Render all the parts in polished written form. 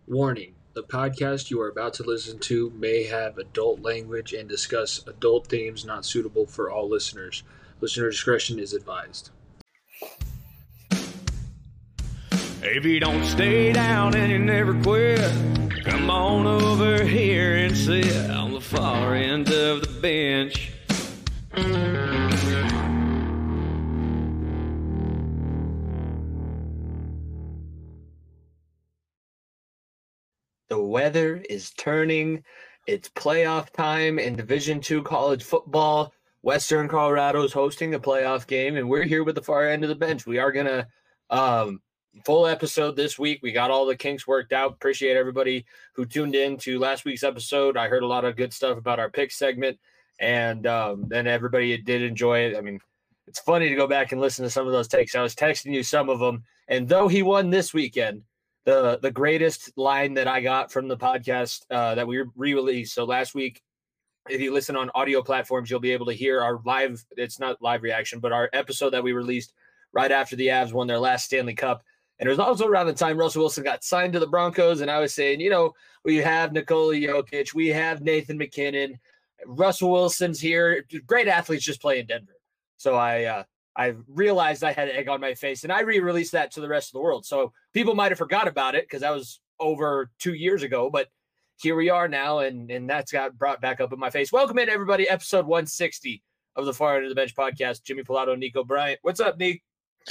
Warning: the podcast you are about to listen to may have adult language and discuss adult themes not suitable for all listeners. Listener discretion is advised. If you don't stay down and you never quit, come on over here and sit on the far end of the bench. The weather is turning. It's playoff time in Division II college football. Western Colorado is hosting the playoff game, and we're here with the far end of the bench. We are going to full episode this week. We got all the kinks worked out. Appreciate everybody who tuned in to last week's episode. I heard a lot of good stuff about our pick segment, and then everybody did enjoy it. I mean, it's funny to go back and listen to some of those takes. I was texting you some of them, and though he won this weekend, the greatest line that I got from the podcast that we re-released. So last week, if you listen on audio platforms, you'll be able to hear our live, it's not live reaction, but our episode that we released right after the Avs won their last Stanley Cup. And it was also around the time Russell Wilson got signed to the Broncos. And I was saying, you know, we have Nikola Jokic, we have Nathan McKinnon, Russell Wilson's here. Great athletes just play in Denver. So I realized I had egg on my face, and I re-released that to the rest of the world. So people might have forgot about it because that was over 2 years ago, but here we are now, and that's got brought back up in my face. Welcome in, everybody, episode 160 of the Far End of the Bench podcast. Jimmy Pilato, Nico Bryant. What's up, Nick?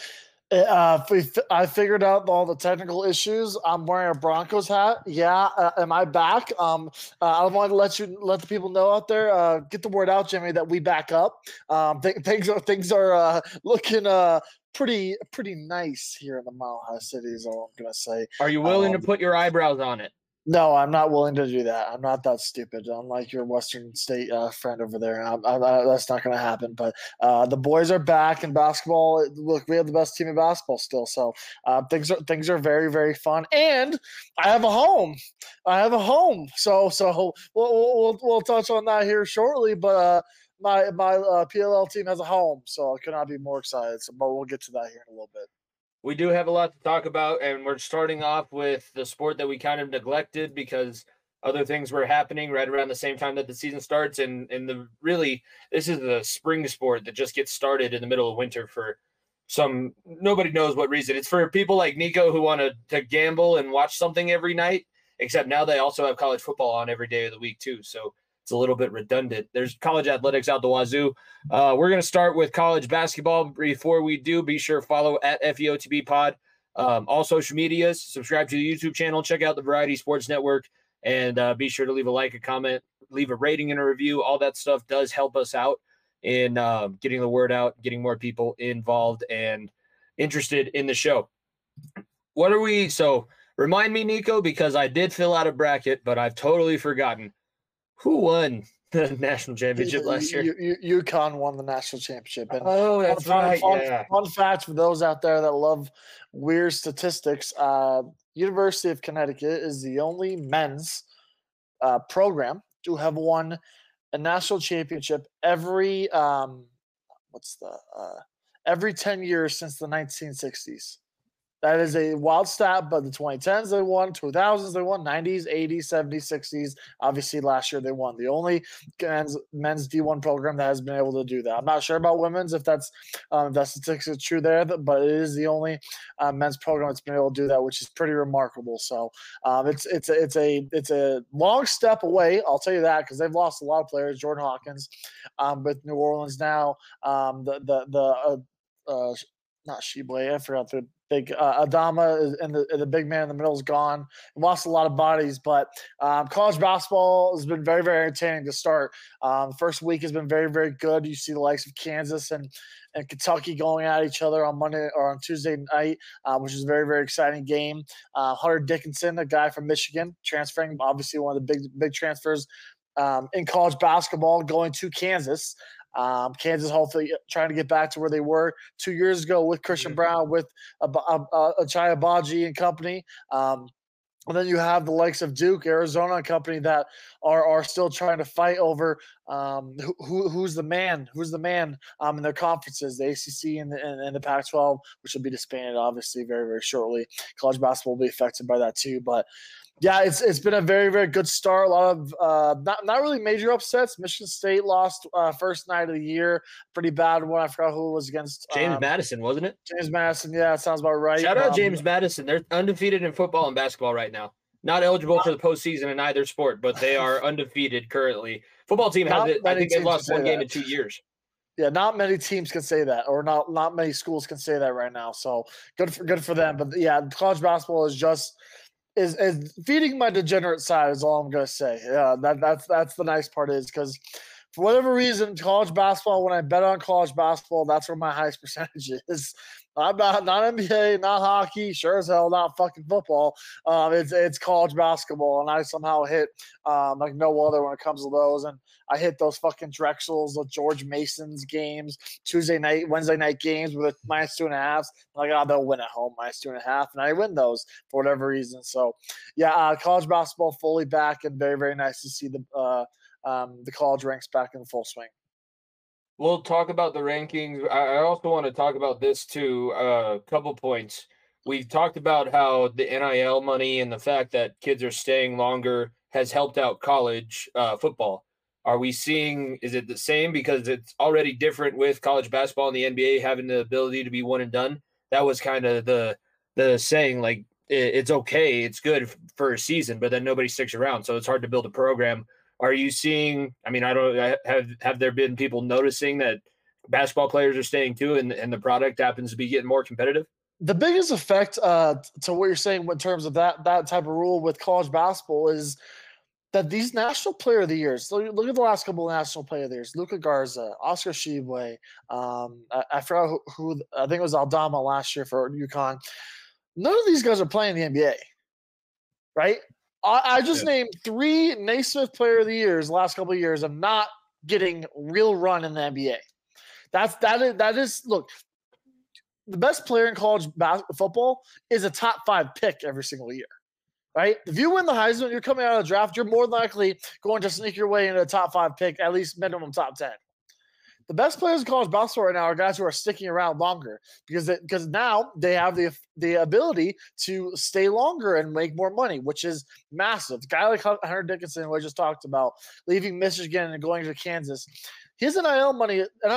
I figured out all the technical issues. I'm wearing a Broncos hat. Yeah, am I back? I want to let the people know out there. Get the word out, Jimmy, that we back up. Things are looking pretty nice here in the Mile High City. Is all I'm gonna say. Are you willing to put your eyebrows on it? No, I'm not willing to do that. I'm not that stupid. Unlike your Western State friend over there, that's not going to happen. But the boys are back in basketball. Look, we have the best team in basketball still, so things are very, very fun. And I have a home. So we'll touch on that here shortly. But my PLL team has a home, so I could not be more excited. So, but we'll get to that here in a little bit. We do have a lot to talk about, and we're starting off with the sport that we kind of neglected because other things were happening right around the same time that the season starts. And this is the spring sport that just gets started in the middle of winter for some nobody knows what reason. It's for people like Nico who want to gamble and watch something every night, except now they also have college football on every day of the week too. So it's a little bit redundant. There's college athletics out the wazoo. We're going to start with college basketball. Before we do, be sure to follow at FEOTB Pod. All social medias, subscribe to the YouTube channel, check out the Variety Sports Network, and be sure to leave a like, a comment, leave a rating and a review. All that stuff does help us out in getting the word out, getting more people involved and interested in the show. So remind me, Nico, because I did fill out a bracket, but I've totally forgotten. Who won the national championship last year? UConn won the national championship. And that's right. Fun fact for those out there that love weird statistics, University of Connecticut is the only men's program to have won a national championship every 10 years since the 1960s. That is a wild stat, but the 2010s they won, 2000s they won, 90s, 80s, 70s, 60s. Obviously, last year they won. The only men's D1 program that has been able to do that. I'm not sure about women's if that statistics is true there, but it is the only men's program that's been able to do that, which is pretty remarkable. So it's a long step away. I'll tell you that because they've lost a lot of players. Jordan Hawkins with New Orleans now. Not Sheboy, I forgot the big Adama and the big man in the middle is gone. Lost a lot of bodies, but college basketball has been very, very entertaining to start. First week has been very, very good. You see the likes of Kansas and Kentucky going at each other on Monday or on Tuesday night, which is a very, very exciting game. Hunter Dickinson, a guy from Michigan, transferring, obviously one of the big transfers in college basketball, going to Kansas. Kansas hopefully trying to get back to where they were 2 years ago with Christian Brown, with Achai Agbaji and company. And then you have the likes of Duke, Arizona and company that are still trying to fight over who's the man in their conferences, the ACC and the Pac-12, which will be disbanded obviously very, very shortly. College basketball will be affected by that too, but yeah, it's been a very, very good start. A lot of not really major upsets. Michigan State lost first night of the year, pretty bad one. I forgot who it was against. James Madison, wasn't it? James Madison, yeah, that sounds about right. Shout out James Madison. They're undefeated in football and basketball right now. Not eligible for the postseason in either sport, but they are undefeated currently. Football team has it. I think they've lost one game in 2 years. Yeah, not many teams can say that, or not many schools can say that right now. So good for them. But yeah, college basketball is just is feeding my degenerate side is all I'm gonna say. Yeah, that's the nice part is because for whatever reason, college basketball, when I bet on college basketball, that's where my highest percentage is. I'm not NBA, not hockey, sure as hell not fucking football. It's college basketball, and I somehow hit like no other when it comes to those. And I hit those fucking Drexels, the George Mason's games, Wednesday night games with -2.5. Like, oh, they'll win at home -2.5, and I win those for whatever reason. So, yeah, college basketball fully back, and very, very nice to see the college ranks back in full swing. We'll talk about the rankings. I also want to talk about this too. A couple points. We've talked about how the NIL money and the fact that kids are staying longer has helped out college football. Are we seeing, is it the same? Because it's already different with college basketball and the NBA having the ability to be one and done. That was kind of the saying, like, it's okay, it's good for a season, but then nobody sticks around. So it's hard to build a program. Are you seeing, I mean, have there been people noticing that basketball players are staying too and the product happens to be getting more competitive? The biggest effect to what you're saying in terms of that type of rule with college basketball is that these national player of the years, so look at the last couple of national player of the years, Luka Garza, Oscar Tshiebwe, I forgot who, I think it was Aldama last year for UConn. None of these guys are playing the NBA, right? I just named 3 Naismith Player of the Years the last couple of years of not getting real run in the NBA. That is look, the best player in college football is a top 5 pick every single year, right? If you win the Heisman, you're coming out of the draft, you're more likely going to sneak your way into a top 5 pick, at least minimum top 10. The best players in college basketball right now are guys who are sticking around longer because now they have the ability to stay longer and make more money, which is massive. A guy like Hunter Dickinson, who I just talked about, leaving Michigan and going to Kansas, his NIL money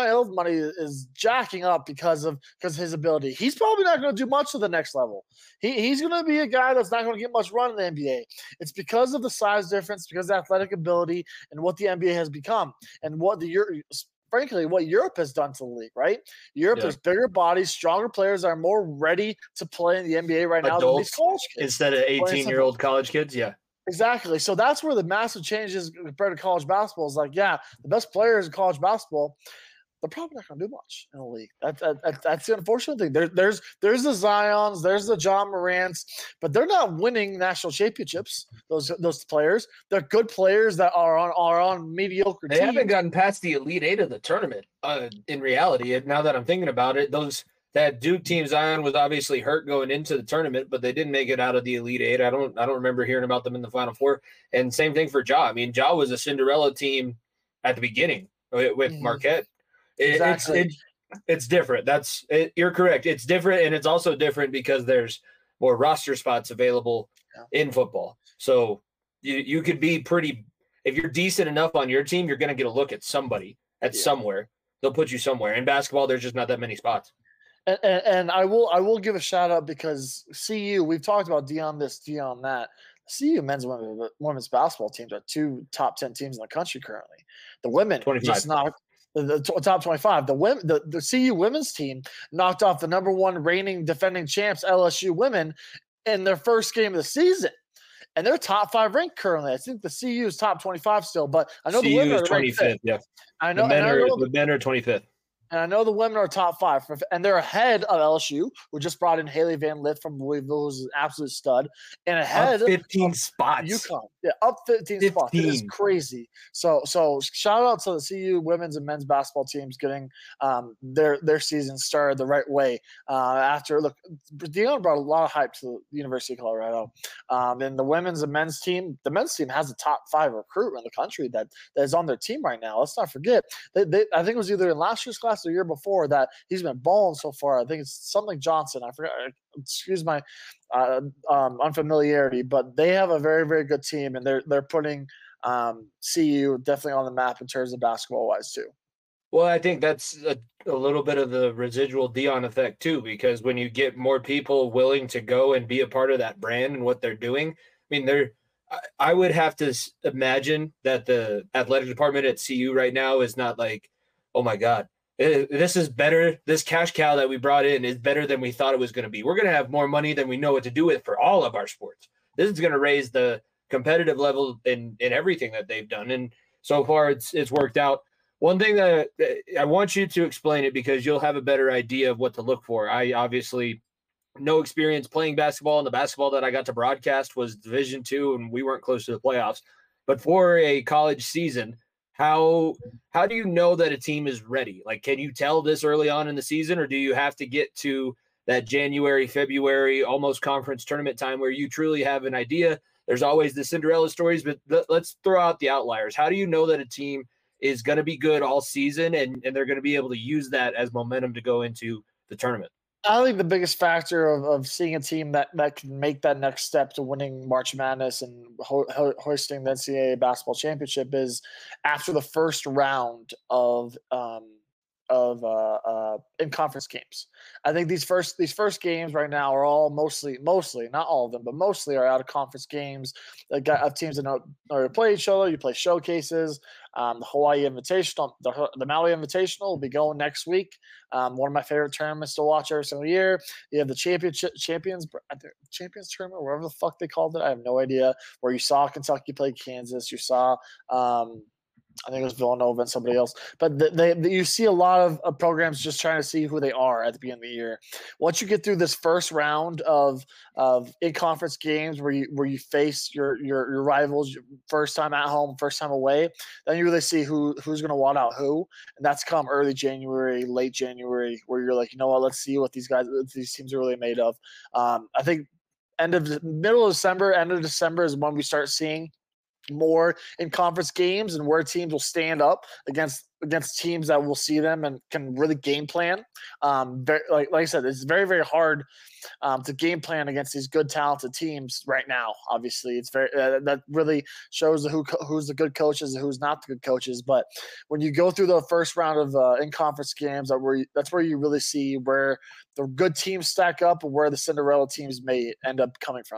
is jacking up because of his ability. He's probably not going to do much to the next level. He's going to be a guy that's not going to get much run in the NBA. It's because of the size difference, because of athletic ability, and what the NBA has become, and frankly, what Europe has done to the league, right? Europe, there's bigger bodies, stronger players that are more ready to play in the NBA right now than these college kids. Instead of 18-year-old college kids, yeah. Exactly. So that's where the massive changes compared to college basketball is like, yeah, the best players in college basketball, they're probably not going to do much in the league. That's the unfortunate thing. There's the Zions, there's the John Morants, but they're not winning national championships. Those players, they're good players that are on mediocre teams. They haven't gotten past the Elite Eight of the tournament. In reality, now that I'm thinking about it, that Duke team, Zion was obviously hurt going into the tournament, but they didn't make it out of the Elite Eight. I don't remember hearing about them in the Final Four. And same thing for Ja. I mean, Ja was a Cinderella team at the beginning with Marquette. Exactly. It's different. You're correct. It's different, and it's also different because there's more roster spots available in football. So you could be if you're decent enough on your team, you're going to get a look at somebody somewhere. They'll put you somewhere. In basketball, there's just not that many spots. And I will give a shout out because CU, we've talked about Dion this, Dion that. CU men's and women's basketball teams are 2 top 10 teams in the country currently. The women 25. just knocked the top 25. The CU women's team knocked off the number 1 reigning defending champs LSU women in their first game of the season. And they're top 5 ranked currently. I think the CU is top 25 still, but I know the women are 25th. Yeah, I know the men are 25th. And I know the women are top 5, and they're ahead of LSU, who just brought in Haley Van Lith from Louisville, who's an absolute stud, and ahead up 15 of spots. UConn. Yeah, up 15 spots. It is crazy. So shout out to the CU women's and men's basketball teams getting their season started the right way. After Deion brought a lot of hype to the University of Colorado, and the women's and men's team. The men's team has a top 5 recruit in the country that is on their team right now. Let's not forget. I think it was either in last year's class or the year before that he's been balling so far. I think it's something Johnson. I forgot. Excuse my unfamiliarity, but they have a very, very good team, and they're putting CU definitely on the map in terms of basketball wise too. Well, I think that's a little bit of the residual Deion effect too, because when you get more people willing to go and be a part of that brand and what they're doing, I mean, I would have to imagine that the athletic department at CU right now is not like, oh my God, this is better. This cash cow that we brought in is better than we thought it was going to be. We're going to have more money than we know what to do with for all of our sports. This is going to raise the competitive level in everything that they've done. And so far it's worked out. One thing that I want you to explain it because you'll have a better idea of what to look for. I obviously no experience playing basketball, and the basketball that I got to broadcast was Division II, and we weren't close to the playoffs. But for a college season, how do you know that a team is ready? Like, can you tell this early on in the season, or do you have to get to that January, February, almost conference tournament time where you truly have an idea? There's always the Cinderella stories, but let's throw out the outliers. How do you know that a team is going to be good all season and they're going to be able to use that as momentum to go into the tournament? I think the biggest factor of seeing a team that can make that next step to winning March Madness and hoisting the NCAA basketball championship is after the first round of in-conference games. I think these first games right now are all mostly, not all of them, but mostly are out of conference games. Of teams that know to play each other. You play showcases. The Hawaii Invitational, the Maui Invitational will be going next week. One of my favorite tournaments to watch every single year. You have the Champions Tournament, whatever the fuck they called it. I have no idea. Where you saw Kentucky play Kansas. You saw I think it was Villanova and somebody else. But you see a lot of programs just trying to see who they are at the beginning of the year. Once you get through this first round of in-conference games where you face your rivals, first time at home, first time away, then you really see who's going to want out who. And that's come early January, late January, where you're like, you know what, let's see what these teams are really made of. I think middle of December, end of December is when we start seeing more in conference games and where teams will stand up against teams that will see them and can really game plan. Like I said, it's very, very hard to game plan against these good, talented teams right now. Obviously, it's very that really shows who's the good coaches and who's not the good coaches. But when you go through the first round of in-conference games, that's where you really see where the good teams stack up and where the Cinderella teams may end up coming from.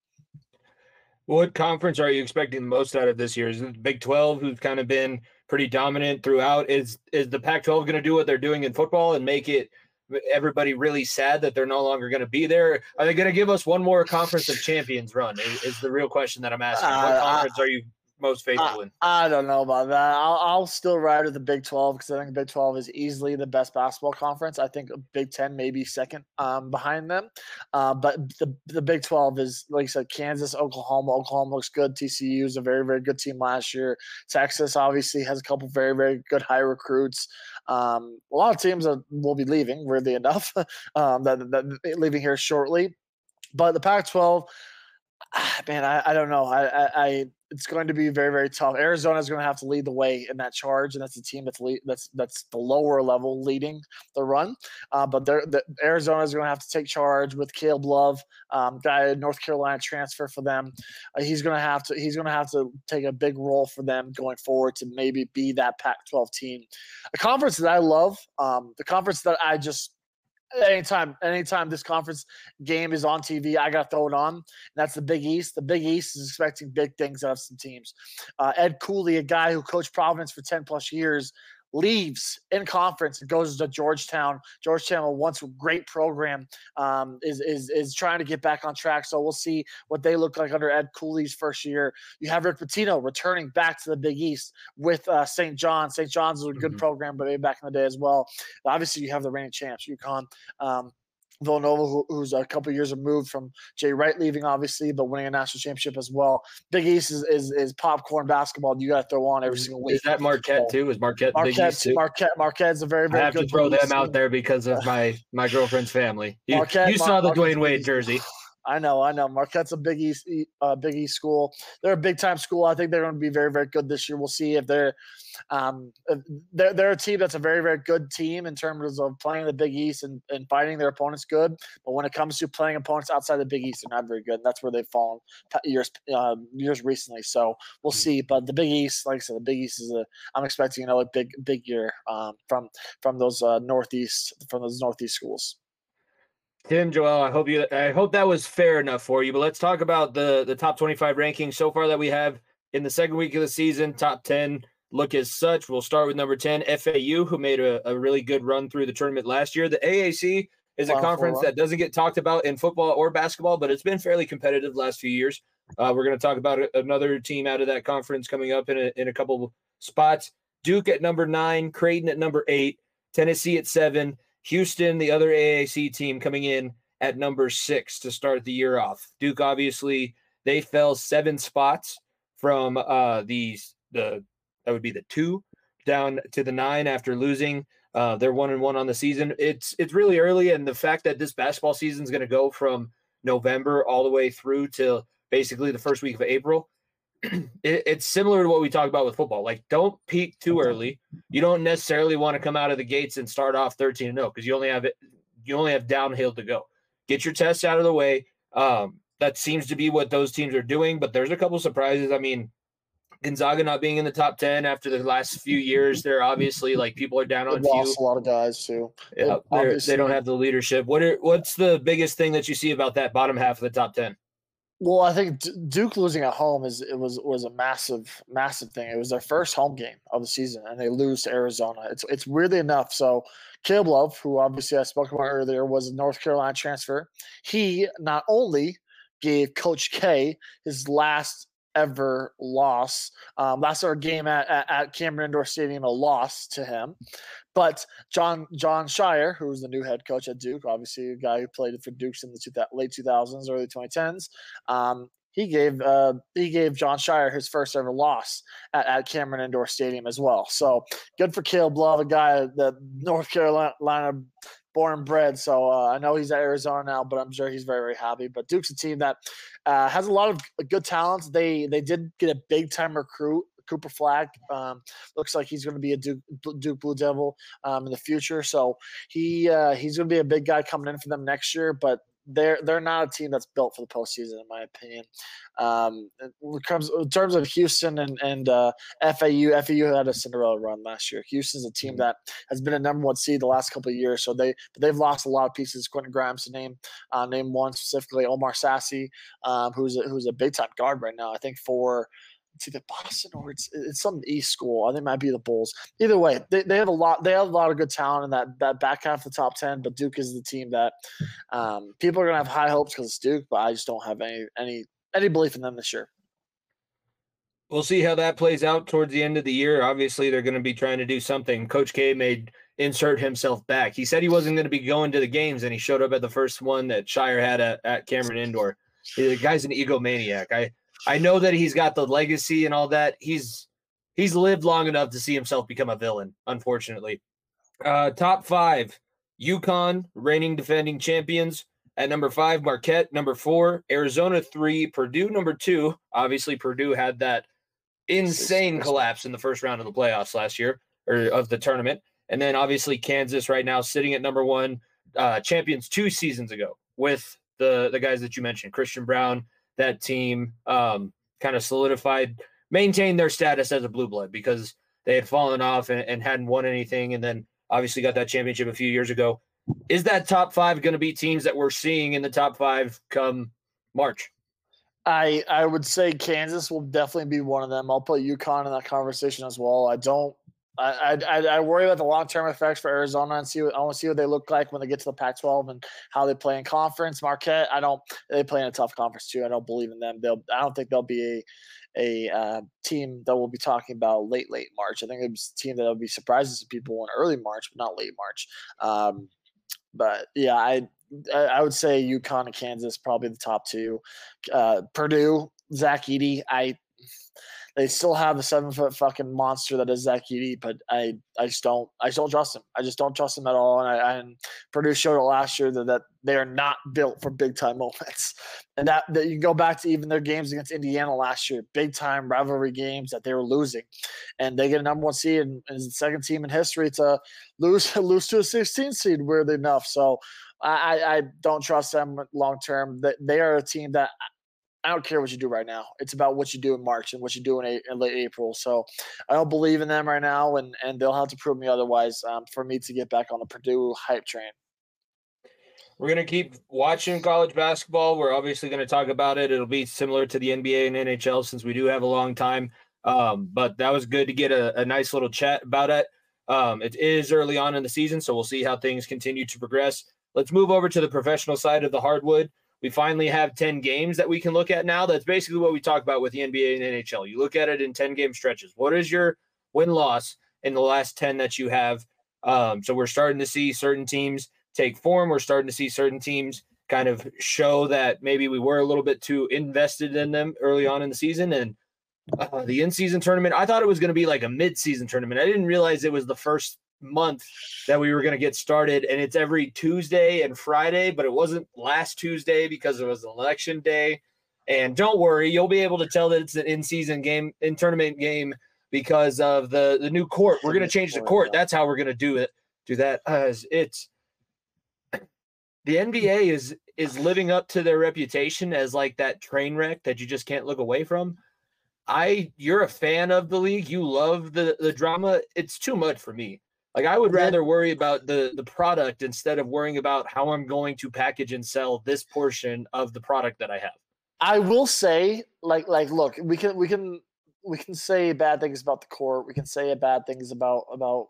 What conference are you expecting the most out of this year? Is it the Big 12, who's kind of been pretty dominant throughout? Is the Pac-12 going to do what they're doing in football and make everybody really sad that they're no longer going to be there? Are they going to give us one more Conference of Champions run? Is the real question that I'm asking. What conference are you most faithful in? I don't know about that. I'll still ride with the Big 12 because I think the Big 12 is easily the best basketball conference. I think Big 10 may be second behind them. But the Big 12 is, like I said, Kansas, Oklahoma. Oklahoma looks good. TCU is a very, very good team last year. Texas obviously has a couple very, very good high recruits. A lot of teams will be leaving, weirdly enough, that leaving here shortly. But the Pac-12, man, I don't know. It's going to be very, very tough. Arizona is going to have to lead the way in that charge, and that's the team that's the lower level leading the run. But Arizona is going to have to take charge with Caleb Love, guy North Carolina transfer for them. He's going to have to take a big role for them going forward to maybe be that Pac-12 team. A conference that I love, the conference that I just anytime this conference game is on TV, I got to throw it on. And that's the Big East. The Big East is expecting big things out of some teams. Ed Cooley, a guy who coached Providence for 10 plus years, leaves in conference and goes to Georgetown. Georgetown, a once great program, is trying to get back on track. So we'll see what they look like under Ed Cooley's first year. You have Rick Pitino returning back to the Big East with St. John's. St. John's is a good program, but maybe back in the day as well. Obviously, you have the reigning champs, UConn. Villanova, who's a couple years removed from Jay Wright leaving, obviously, but winning a national championship as well. Big East is popcorn basketball. You got to throw on every single week. Is that Marquette too? Is Marquette Big East too? Marquette's a very, very good. I have to throw them out there because of my girlfriend's family. You saw the Dwayne Wade jersey. I know. Marquette's a Big East school. They're a big time school. I think they're going to be very, very good this year. We'll see if they're a team that's a very, very good team in terms of playing the Big East and fighting their opponents good. But when it comes to playing opponents outside the Big East, they're not very good. And that's where they've fallen years recently. So we'll see. But the Big East, like I said, the Big East I'm expecting a big year from those Northeast schools. Tim, Joel, I hope that was fair enough for you. But let's talk about the top 25 rankings so far that we have in the second week of the season. Top 10 look as such. We'll start with number 10, FAU, who made a really good run through the tournament last year. The AAC is a conference that doesn't get talked about in football or basketball, but it's been fairly competitive the last few years. We're going to talk about another team out of that conference coming up in a couple spots. Duke at number 9, Creighton at number 8, Tennessee at 7, Houston, the other AAC team, coming in at number 6 to start the year off. Duke, obviously, they fell 7 spots from that would be the 2 down to the 9 after losing. They're 1-1 on the season. It's really early, and the fact that this basketball season is going to go from November all the way through to basically the first week of April, it's similar to what we talk about with football. Like, don't peak too early. You don't necessarily want to come out of the gates and start off 13-0 because you only have downhill to go. Get your tests out of the way. That seems to be what those teams are doing, but there's a couple surprises. I mean, Gonzaga not being in the top 10 after the last few years, they're obviously like people are down on you. Lost a lot of guys too. Yeah, they don't have the leadership. What's the biggest thing that you see about that bottom half of the top 10? Well, I think Duke losing at home was a massive thing. It was their first home game of the season, and they lose to Arizona. It's weirdly enough. So Caleb Love, who obviously I spoke about earlier, was a North Carolina transfer. He not only gave Coach K his last ever loss, last ever game at Cameron Indoor Stadium, a loss to him. But John Shire, who's the new head coach at Duke, obviously a guy who played for Dukes in the late 2000s, early 2010s, he gave John Shire his first ever loss at Cameron Indoor Stadium as well. So good for Caleb Love, a guy that North Carolina born and bred. So I know he's at Arizona now, but I'm sure he's very, very happy. But Duke's a team that has a lot of good talents. They did get a big time recruit, Cooper Flagg. Looks like he's going to be a Duke Blue Devil in the future. So he's going to be a big guy coming in for them next year. But they're not a team that's built for the postseason, in my opinion. In terms of Houston and FAU had a Cinderella run last year. Houston's a team that has been a number 1 seed the last couple of years, so they've lost a lot of pieces. Quentin Grimes to name one specifically, Omar Sassy, who's a big time guard right now. I think for it's either Boston or it's some East school. I think it might be the Bulls. Either way, they have a lot. They have a lot of good talent in that back half of the top 10. But Duke is the team that people are gonna have high hopes because it's Duke. But I just don't have any belief in them this year. We'll see how that plays out towards the end of the year. Obviously, they're going to be trying to do something. Coach K may insert himself back. He said he wasn't going to be going to the games, and he showed up at the first one that Shire had at Cameron Indoor. The guy's an egomaniac. I know that he's got the legacy and all that. He's lived long enough to see himself become a villain, unfortunately. Top 5, UConn, reigning defending champions. At number 5, Marquette. Number 4, Arizona 3, Purdue number 2. Obviously, Purdue had that insane collapse in the first round of the playoffs last year, or of the tournament. And then obviously Kansas right now sitting at number 1, champions 2 seasons ago with the guys that you mentioned, Christian Brown. That team kind of solidified, maintained their status as a blue blood because they had fallen off and hadn't won anything, and then obviously got that championship a few years ago. Is that top 5 going to be teams that we're seeing in the top 5 come March? I would say Kansas will definitely be one of them. I'll put UConn in that conversation as well. I don't I worry about the long-term effects for Arizona and I want to see what they look like when they get to the Pac-12 and how they play in conference. Marquette, they play in a tough conference too. I don't believe in them. I don't think they'll be a team that we'll be talking about late March. I think it's a team that will be surprising to people in early March, but not late March. But yeah, I would say UConn and Kansas probably the top two. Purdue, Zach Edey, they still have the 7-foot fucking monster that is Zach Edey, but I just don't trust him. I just don't trust him at all. And Purdue showed it last year that they are not built for big time moments. And that you can go back to even their games against Indiana last year, big time rivalry games that they were losing, and they get a number 1 seed and is the second team in history to lose to a 16 seed. Weirdly enough, so I don't trust them long term. They are a team that. I don't care what you do right now. It's about what you do in March and what you do in late April. So I don't believe in them right now, and they'll have to prove me otherwise for me to get back on the Purdue hype train. We're going to keep watching college basketball. We're obviously going to talk about it. It'll be similar to the NBA and NHL since we do have a long time. But that was good to get a nice little chat about it. It is early on in the season, so we'll see how things continue to progress. Let's move over to the professional side of the hardwood. We finally have 10 games that we can look at now. That's basically what we talk about with the NBA and NHL. You look at it in 10-game stretches. What is your win-loss in the last 10 that you have? So we're starting to see certain teams take form. We're starting to see certain teams kind of show that maybe we were a little bit too invested in them early on in the season. And the in-season tournament, I thought it was going to be like a mid-season tournament. I didn't realize it was the first month that we were going to get started, and it's every Tuesday and Friday, but it wasn't last Tuesday because it was election day. And don't worry, you'll be able to tell that it's an in-season game, in-tournament game, because of the new court. We're going to change the court. That's how we're going to do that. It's the NBA is living up to their reputation as like that train wreck that you just can't look away from. You're a fan of the league. You love the drama. It's too much for me. Like, I would rather worry about the product instead of worrying about how I'm going to package and sell this portion of the product that I have. I will say, like, look, we can say bad things about the court. We can say bad things about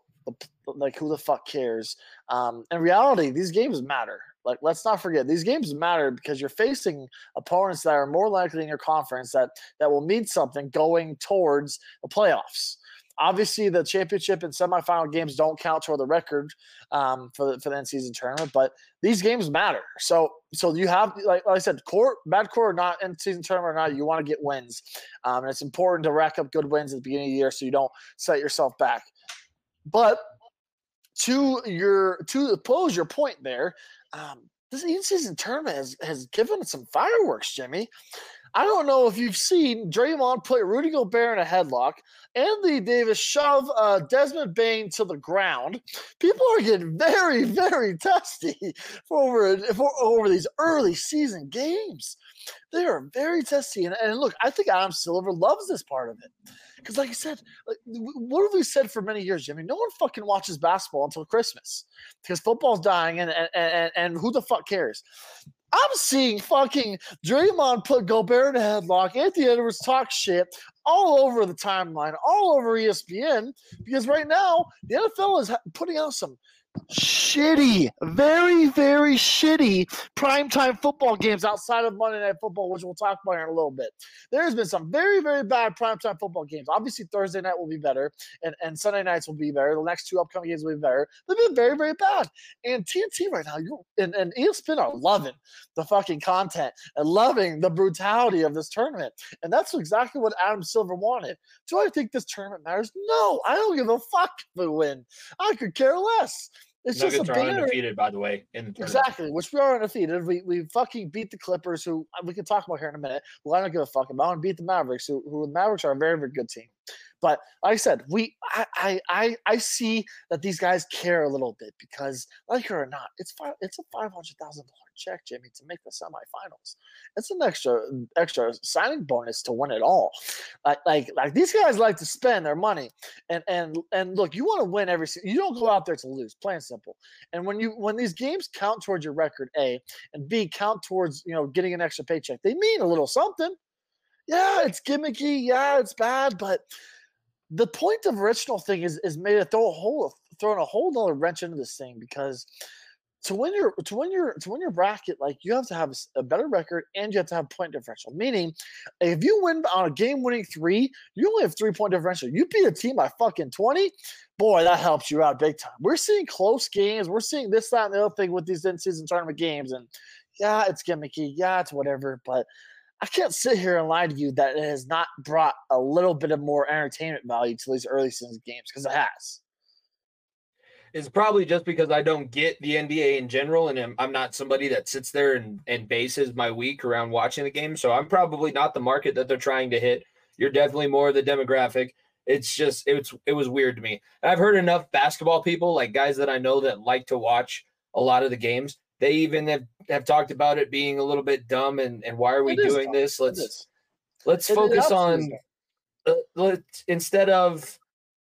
like, who the fuck cares? In reality, these games matter. Like, let's not forget, these games matter because you're facing opponents that are more likely in your conference that will mean something going towards the playoffs. Obviously, the championship and semifinal games don't count toward the record for the end-season tournament, but these games matter. So you have, like I said, bad court or not, end-season tournament or not, you want to get wins. And it's important to rack up good wins at the beginning of the year so you don't set yourself back. But to oppose your point there, this in-season tournament has given some fireworks, Jimmy. I don't know if you've seen Draymond put Rudy Gobert in a headlock, Anthony Davis shove Desmond Bane to the ground. People are getting very, very testy for over these early season games. They are very testy. And look, I think Adam Silver loves this part of it. Because like I said, what have we said for many years, Jimmy? No one fucking watches basketball until Christmas because football's dying and who the fuck cares? I'm seeing fucking Draymond put Gobert in a headlock. Anthony Edwards talk shit all over the timeline, all over ESPN, because right now the NFL is putting out some shitty, very, very shitty primetime football games outside of Monday Night Football, which we'll talk about in a little bit. There's been some very, very bad primetime football games. Obviously, Thursday night will be better, and Sunday nights will be better. The next two upcoming games will be better. They've been very, very bad. And TNT right now, and ESPN are loving the fucking content and loving the brutality of this tournament. And that's exactly what Adam Silver wanted. Do I think this tournament matters? No, I don't give a fuck if we win. I could care less. It's Nuggets just a are banner. undefeated, by the way, in the tournament. Exactly, which we are undefeated. We fucking beat the Clippers, who we can talk about here in a minute. Well, I don't give a fuck about. And beat the Mavericks, who the Mavericks are a very, very good team. But like I said, I see that these guys care a little bit because, like it or not, it's a $500,000 check, Jimmy, to make the semifinals. It's an extra signing bonus to win it all. Like these guys like to spend their money, and look, you want to win every season. You don't go out there to lose, plain and simple. And when these games count towards your record, A, and B, count towards getting an extra paycheck, they mean a little something. Yeah, it's gimmicky. Yeah, it's bad, but the point differential thing is made to throwing a whole nother wrench into this thing because to win your bracket, like you have to have a better record and you have to have point differential. Meaning, if you win on a game-winning 3, you only have 3-point differential. You beat a team by fucking 20, boy, that helps you out big time. We're seeing close games. We're seeing this, that, and the other thing with these in-season tournament games, and yeah, it's gimmicky. Yeah, it's whatever, but I can't sit here and lie to you that it has not brought a little bit of more entertainment value to these early season games because it has. It's probably just because I don't get the NBA in general, and I'm not somebody that sits there and bases my week around watching the game. So I'm probably not the market that they're trying to hit. You're definitely more the demographic. It's just it was weird to me. And I've heard enough basketball people, like guys that I know that like to watch a lot of the games. They even have talked about it being a little bit dumb and why are we doing this? Let's focus on instead of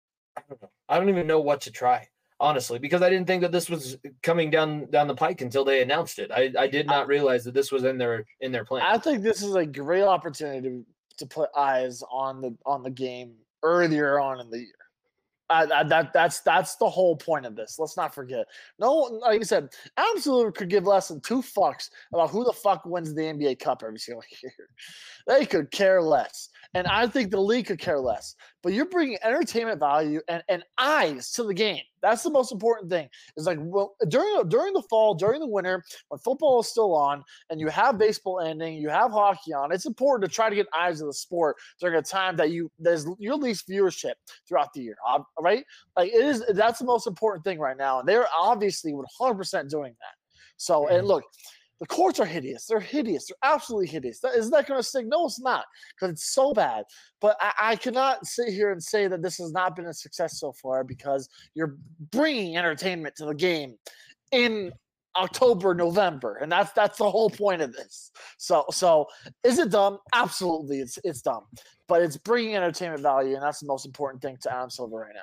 I don't even know what to try, honestly, because I didn't think that this was coming down the pike until they announced it. I did not realize that this was in their plan. I think this is a great opportunity to put eyes on the game earlier on in the year. That's the whole point of this. Let's not forget. No, like I said, absolutely could give less than 2 fucks about who the fuck wins the NBA Cup every single year. They could care less. And I think the league could care less. But you're bringing entertainment value and eyes to the game. That's the most important thing. It's like during the fall, during the winter, when football is still on, and you have baseball ending, you have hockey on. It's important to try to get eyes to the sport during a time that there's your least viewership throughout the year, right? Like that's the most important thing right now, and they're obviously 100% doing that. So, and look. The courts are hideous. They're hideous. They're absolutely hideous. Isn't that going to sting? No, it's not, because it's so bad. But I cannot sit here and say that this has not been a success so far because you're bringing entertainment to the game in October, November, and that's the whole point of this. So is it dumb? Absolutely, it's dumb. But it's bringing entertainment value, and that's the most important thing to Adam Silver right now.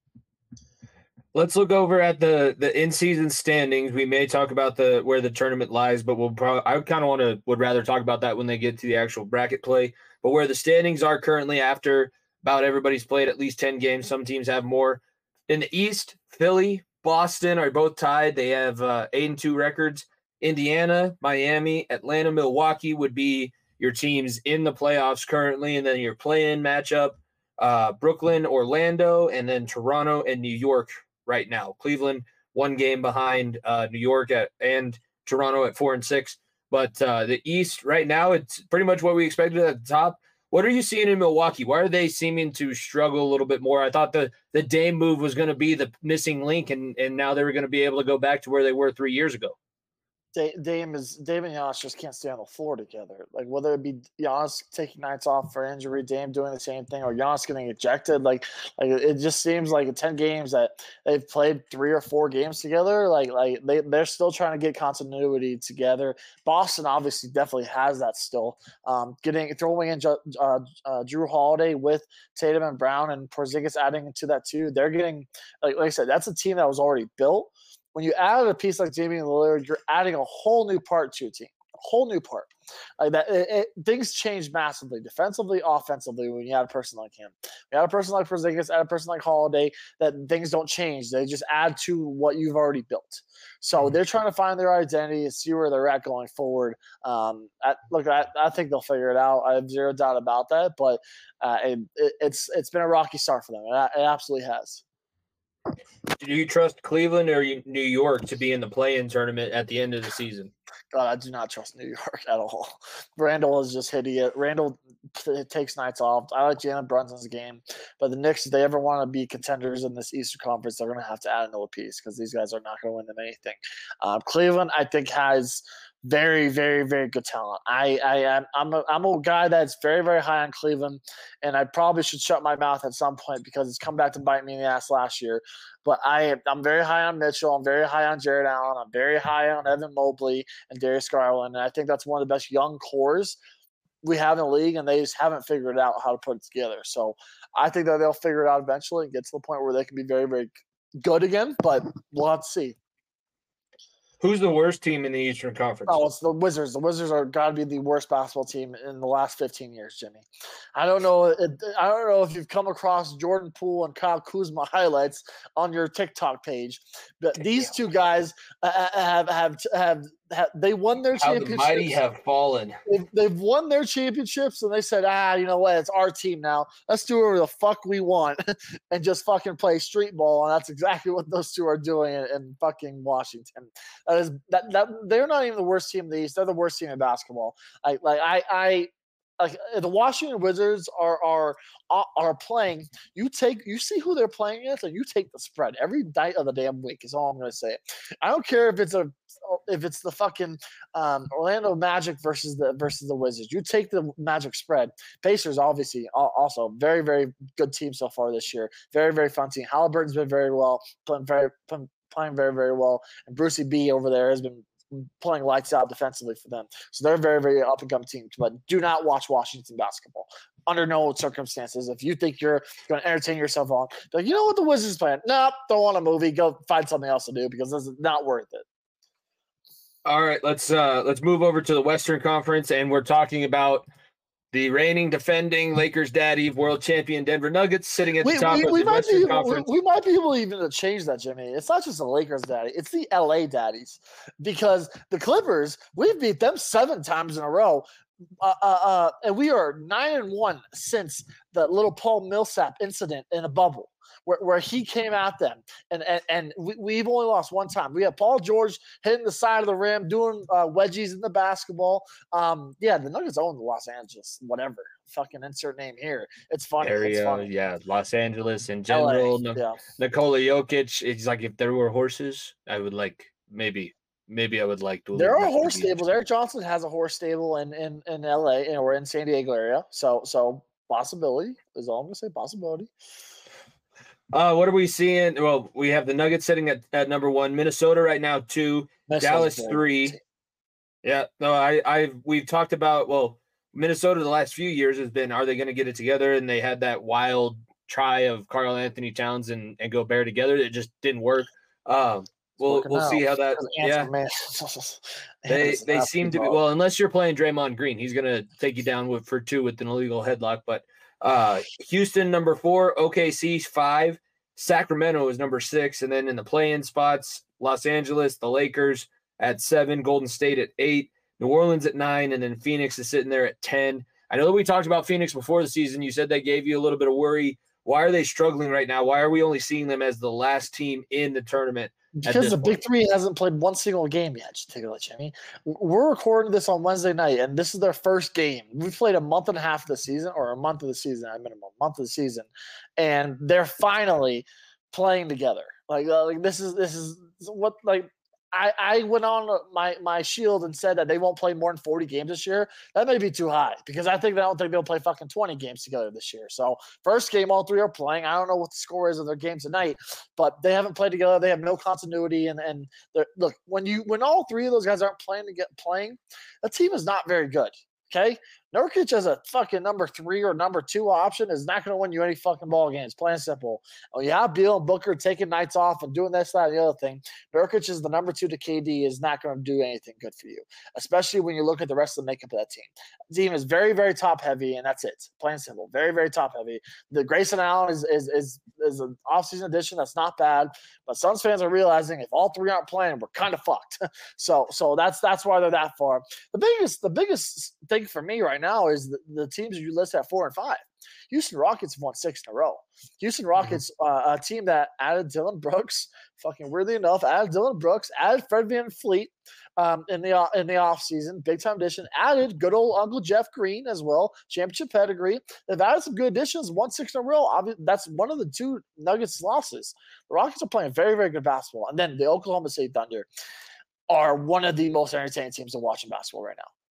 Let's look over at the in-season standings. We may talk about where the tournament lies, but I kind of would rather talk about that when they get to the actual bracket play. But where the standings are currently after about everybody's played at least 10 games. Some teams have more. In the East, Philly, Boston are both tied. They have 8-2 records. Indiana, Miami, Atlanta, Milwaukee would be your teams in the playoffs currently, and then your play-in matchup, Brooklyn, Orlando, and then Toronto and New York right now. Cleveland 1 game behind New York and Toronto at 4-6. But the East right now, it's pretty much what we expected at the top. What are you seeing in Milwaukee? Why are they seeming to struggle a little bit more? I thought the Dame move was going to be the missing link, and now they were going to be able to go back to where they were 3 years ago. Dame and Giannis just can't stay on the floor together. Like whether it be Giannis taking nights off for injury, Dame doing the same thing, or Giannis getting ejected, like it just seems like in 10 games that they've played 3 or 4 games together. Like they're still trying to get continuity together. Boston obviously definitely has that still. Throwing in Drew Holiday with Tatum and Brown and Porzingis adding to that too. They're getting like I said, that's a team that was already built. When you add a piece like Damian Lillard, you're adding a whole new part to your team, a whole new part. Like that, things change massively, defensively, offensively, when you add a person like him. You add a person like Porzingis, add a person like Holiday, that things don't change. They just add to what you've already built. So they're trying to find their identity and see where they're at going forward. I think they'll figure it out. I have zero doubt about that. But it's been a rocky start for them. It absolutely has. Do you trust Cleveland or New York to be in the play-in tournament at the end of the season? God, I do not trust New York at all. Randall is just hideous. Randall takes nights off. I like Jalen Brunson's game, but the Knicks, if they ever want to be contenders in this Eastern Conference, they're going to have to add another piece because these guys are not going to win them anything. Cleveland, I think, has very, very, very good talent. I'm a guy that's very, very high on Cleveland, and I probably should shut my mouth at some point because it's come back to bite me in the ass last year. But I'm very high on Mitchell. I'm very high on Jared Allen. I'm very high on Evan Mobley and Darius Garland, and I think that's one of the best young cores we have in the league, and they just haven't figured out how to put it together. So I think that they'll figure it out eventually and get to the point where they can be very, very good again, but we'll have to see. Who's the worst team in the Eastern Conference? Oh, it's the Wizards. The Wizards are got to be the worst basketball team in the last 15 years, Jimmy. I don't know. I don't know if you've come across Jordan Poole and Kyle Kuzma highlights on your TikTok page, but these two guys have they won their How championships. the mighty have fallen. They've won their championships, and they said, you know what? It's our team now. Let's do whatever the fuck we want and just fucking play street ball. And that's exactly what those two are doing in fucking Washington. That they're not even the worst team in the East. They're the worst team in basketball. Like the Washington Wizards are playing. You see who they're playing against, and you take the spread every night of the damn week. Is all I'm going to say. I don't care if it's the fucking Orlando Magic versus the Wizards. You take the Magic spread. Pacers obviously also very, very good team so far this year. Very, very fun team. Halliburton's been very well, playing very, very well, and Brucey B over there has been playing lights out defensively for them. So they're a very, very up and coming team. But do not watch Washington basketball under no circumstances. If you think you're going to entertain yourself on, like, you know what, the Wizards playing? Nope, don't want a movie. Go find something else to do because this is not worth it. All right, let's move over to the Western Conference, and we're talking about the reigning, defending Lakers daddy, world champion Denver Nuggets sitting at the top of the Western Conference. We might be able even to change that, Jimmy. It's not just the Lakers daddy; it's the LA daddies, because the Clippers, we've beat them 7 times in a row, and we are 9-1 since the little Paul Millsap incident in a bubble. Where he came at them, and we've only lost 1 time. We have Paul George hitting the side of the rim, doing wedgies in the basketball. The Nuggets own the Los Angeles, whatever. Fucking insert name here. It's funny. Area, it's funny. Yeah, Los Angeles in general. Nikola Jokic. It's like if there were horses, I would like maybe I would like to. There are horse stables. Eric Johnson has a horse stable in LA or in San Diego area. So possibility is all I'm gonna say. Possibility. What are we seeing? Well, we have the Nuggets sitting at number 1, Minnesota right now 2, Dallas 3. Yeah, no, we've talked about Minnesota the last few years has been, are they going to get it together? And they had that wild try of Karl Anthony Towns and Gobert together. It just didn't work. We'll see how that. They seem to be unless you're playing Draymond Green, he's going to take you down for 2 with an illegal headlock, but. Houston number 4, OKC 5, Sacramento is number 6, and then in the play-in spots, Los Angeles, the Lakers at 7, Golden State at 8, New Orleans at 9, and then Phoenix is sitting there at 10. I know that we talked about Phoenix before the season. You said they gave you a little bit of worry. Why are they struggling right now? Why are we only seeing them as the last team in the tournament? Because the Big Three hasn't played 1 single game yet, Jimmy. We're recording this on Wednesday night, and this is their first game. We've played a month and a half of the season, or a month of the season, at minimum, month of the season, and they're finally playing together. Like this is what I went on my shield and said that they won't play more than 40 games this year. That may be too high because I don't think they'll play fucking 20 games together this year. So first game, all 3 are playing. I don't know what the score is of their game tonight, but they haven't played together. They have no continuity. And look, when all 3 of those guys aren't playing, the team is not very good. Okay, Nurkic as a fucking number 3 or number 2 option is not going to win you any fucking ball games. Plain and simple. Oh, you have Beal and Booker taking nights off and doing this, that, and the other thing. Nurkic is the number 2 to KD is not going to do anything good for you, especially when you look at the rest of the makeup of that team. The team is very, very top heavy, and that's it. Plain and simple. Very, very top heavy. The Grayson Allen is an offseason addition. That's not bad, but Suns fans are realizing if all 3 aren't playing, we're kind of fucked. So that's why they're that far. The biggest thing for me right now is the teams you list at 4 and 5. Houston Rockets have won 6 in a row. Houston Rockets, a team that added Dillon Brooks, fucking weirdly enough, added Fred VanVleet in the offseason, big time addition, added good old Uncle Jeff Green as well, championship pedigree. They've added some good additions, won 6 in a row. That's one of the 2 Nuggets losses. The Rockets are playing very, very good basketball. And then the Oklahoma City Thunder are one of the most entertaining teams to watch in basketball right now.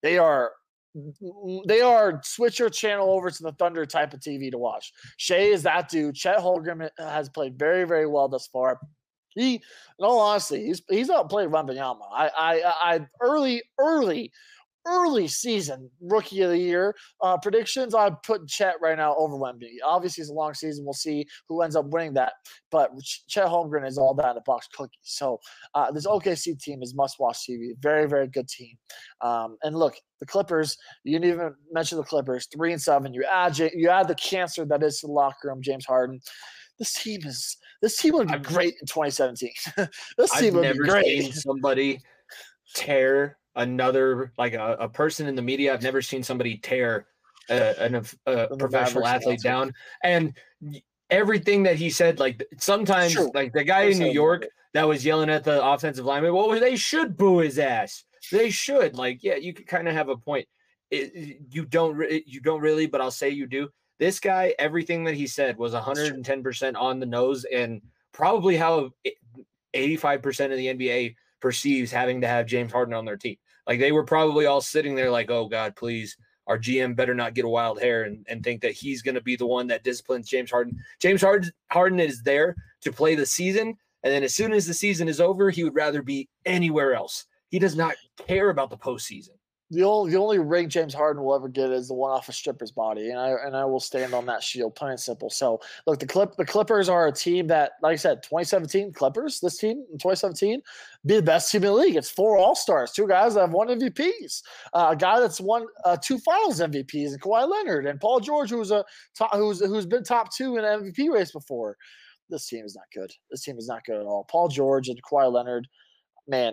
They are switch your channel over to the Thunder type of TV to watch. Shea is that dude. Chet Holmgren has played very, very well thus far. In all honesty, he's outplayed Wembanyama. I early early season rookie of the year predictions, I'm putting Chet right now over Wemby. Obviously, it's a long season. We'll see who ends up winning that. But Chet Holmgren is all that in a box cookie. So this OKC team is must-watch TV. Very, very good team. And look, the Clippers, you didn't even mention the Clippers, 3-7. You add the cancer that is to the locker room, James Harden. This team would be great in 2017. This team would be great. I've never seen somebody tear another, like a person in the media. I've never seen somebody tear a professional athlete down. And everything that he said, like sometimes, like the guy in New York that was yelling at the offensive lineman, they should boo his ass. They should. Like, yeah, you could kind of have a point. You don't really, but I'll say you do. This guy, everything that he said was 110% on the nose, and probably how 85% of the NBA perceives having to have James Harden on their team. Like, they were probably all sitting there like, oh, God, please, our GM better not get a wild hair and think that he's going to be the one that disciplines James Harden. James Harden is there to play the season, and then as soon as the season is over, he would rather be anywhere else. He does not care about the postseason. The only ring James Harden will ever get is the one off a stripper's body, and I will stand on that shield, plain and simple. So, look, the Clippers are a team that, like I said, 2017 Clippers, this team in 2017, be the best team in the league. It's 4 All-Stars, 2 guys that have won MVPs, a guy that's won 2 Finals MVPs, and Kawhi Leonard and Paul George, who's been top 2 in an MVP race before. This team is not good. This team is not good at all. Paul George and Kawhi Leonard, man,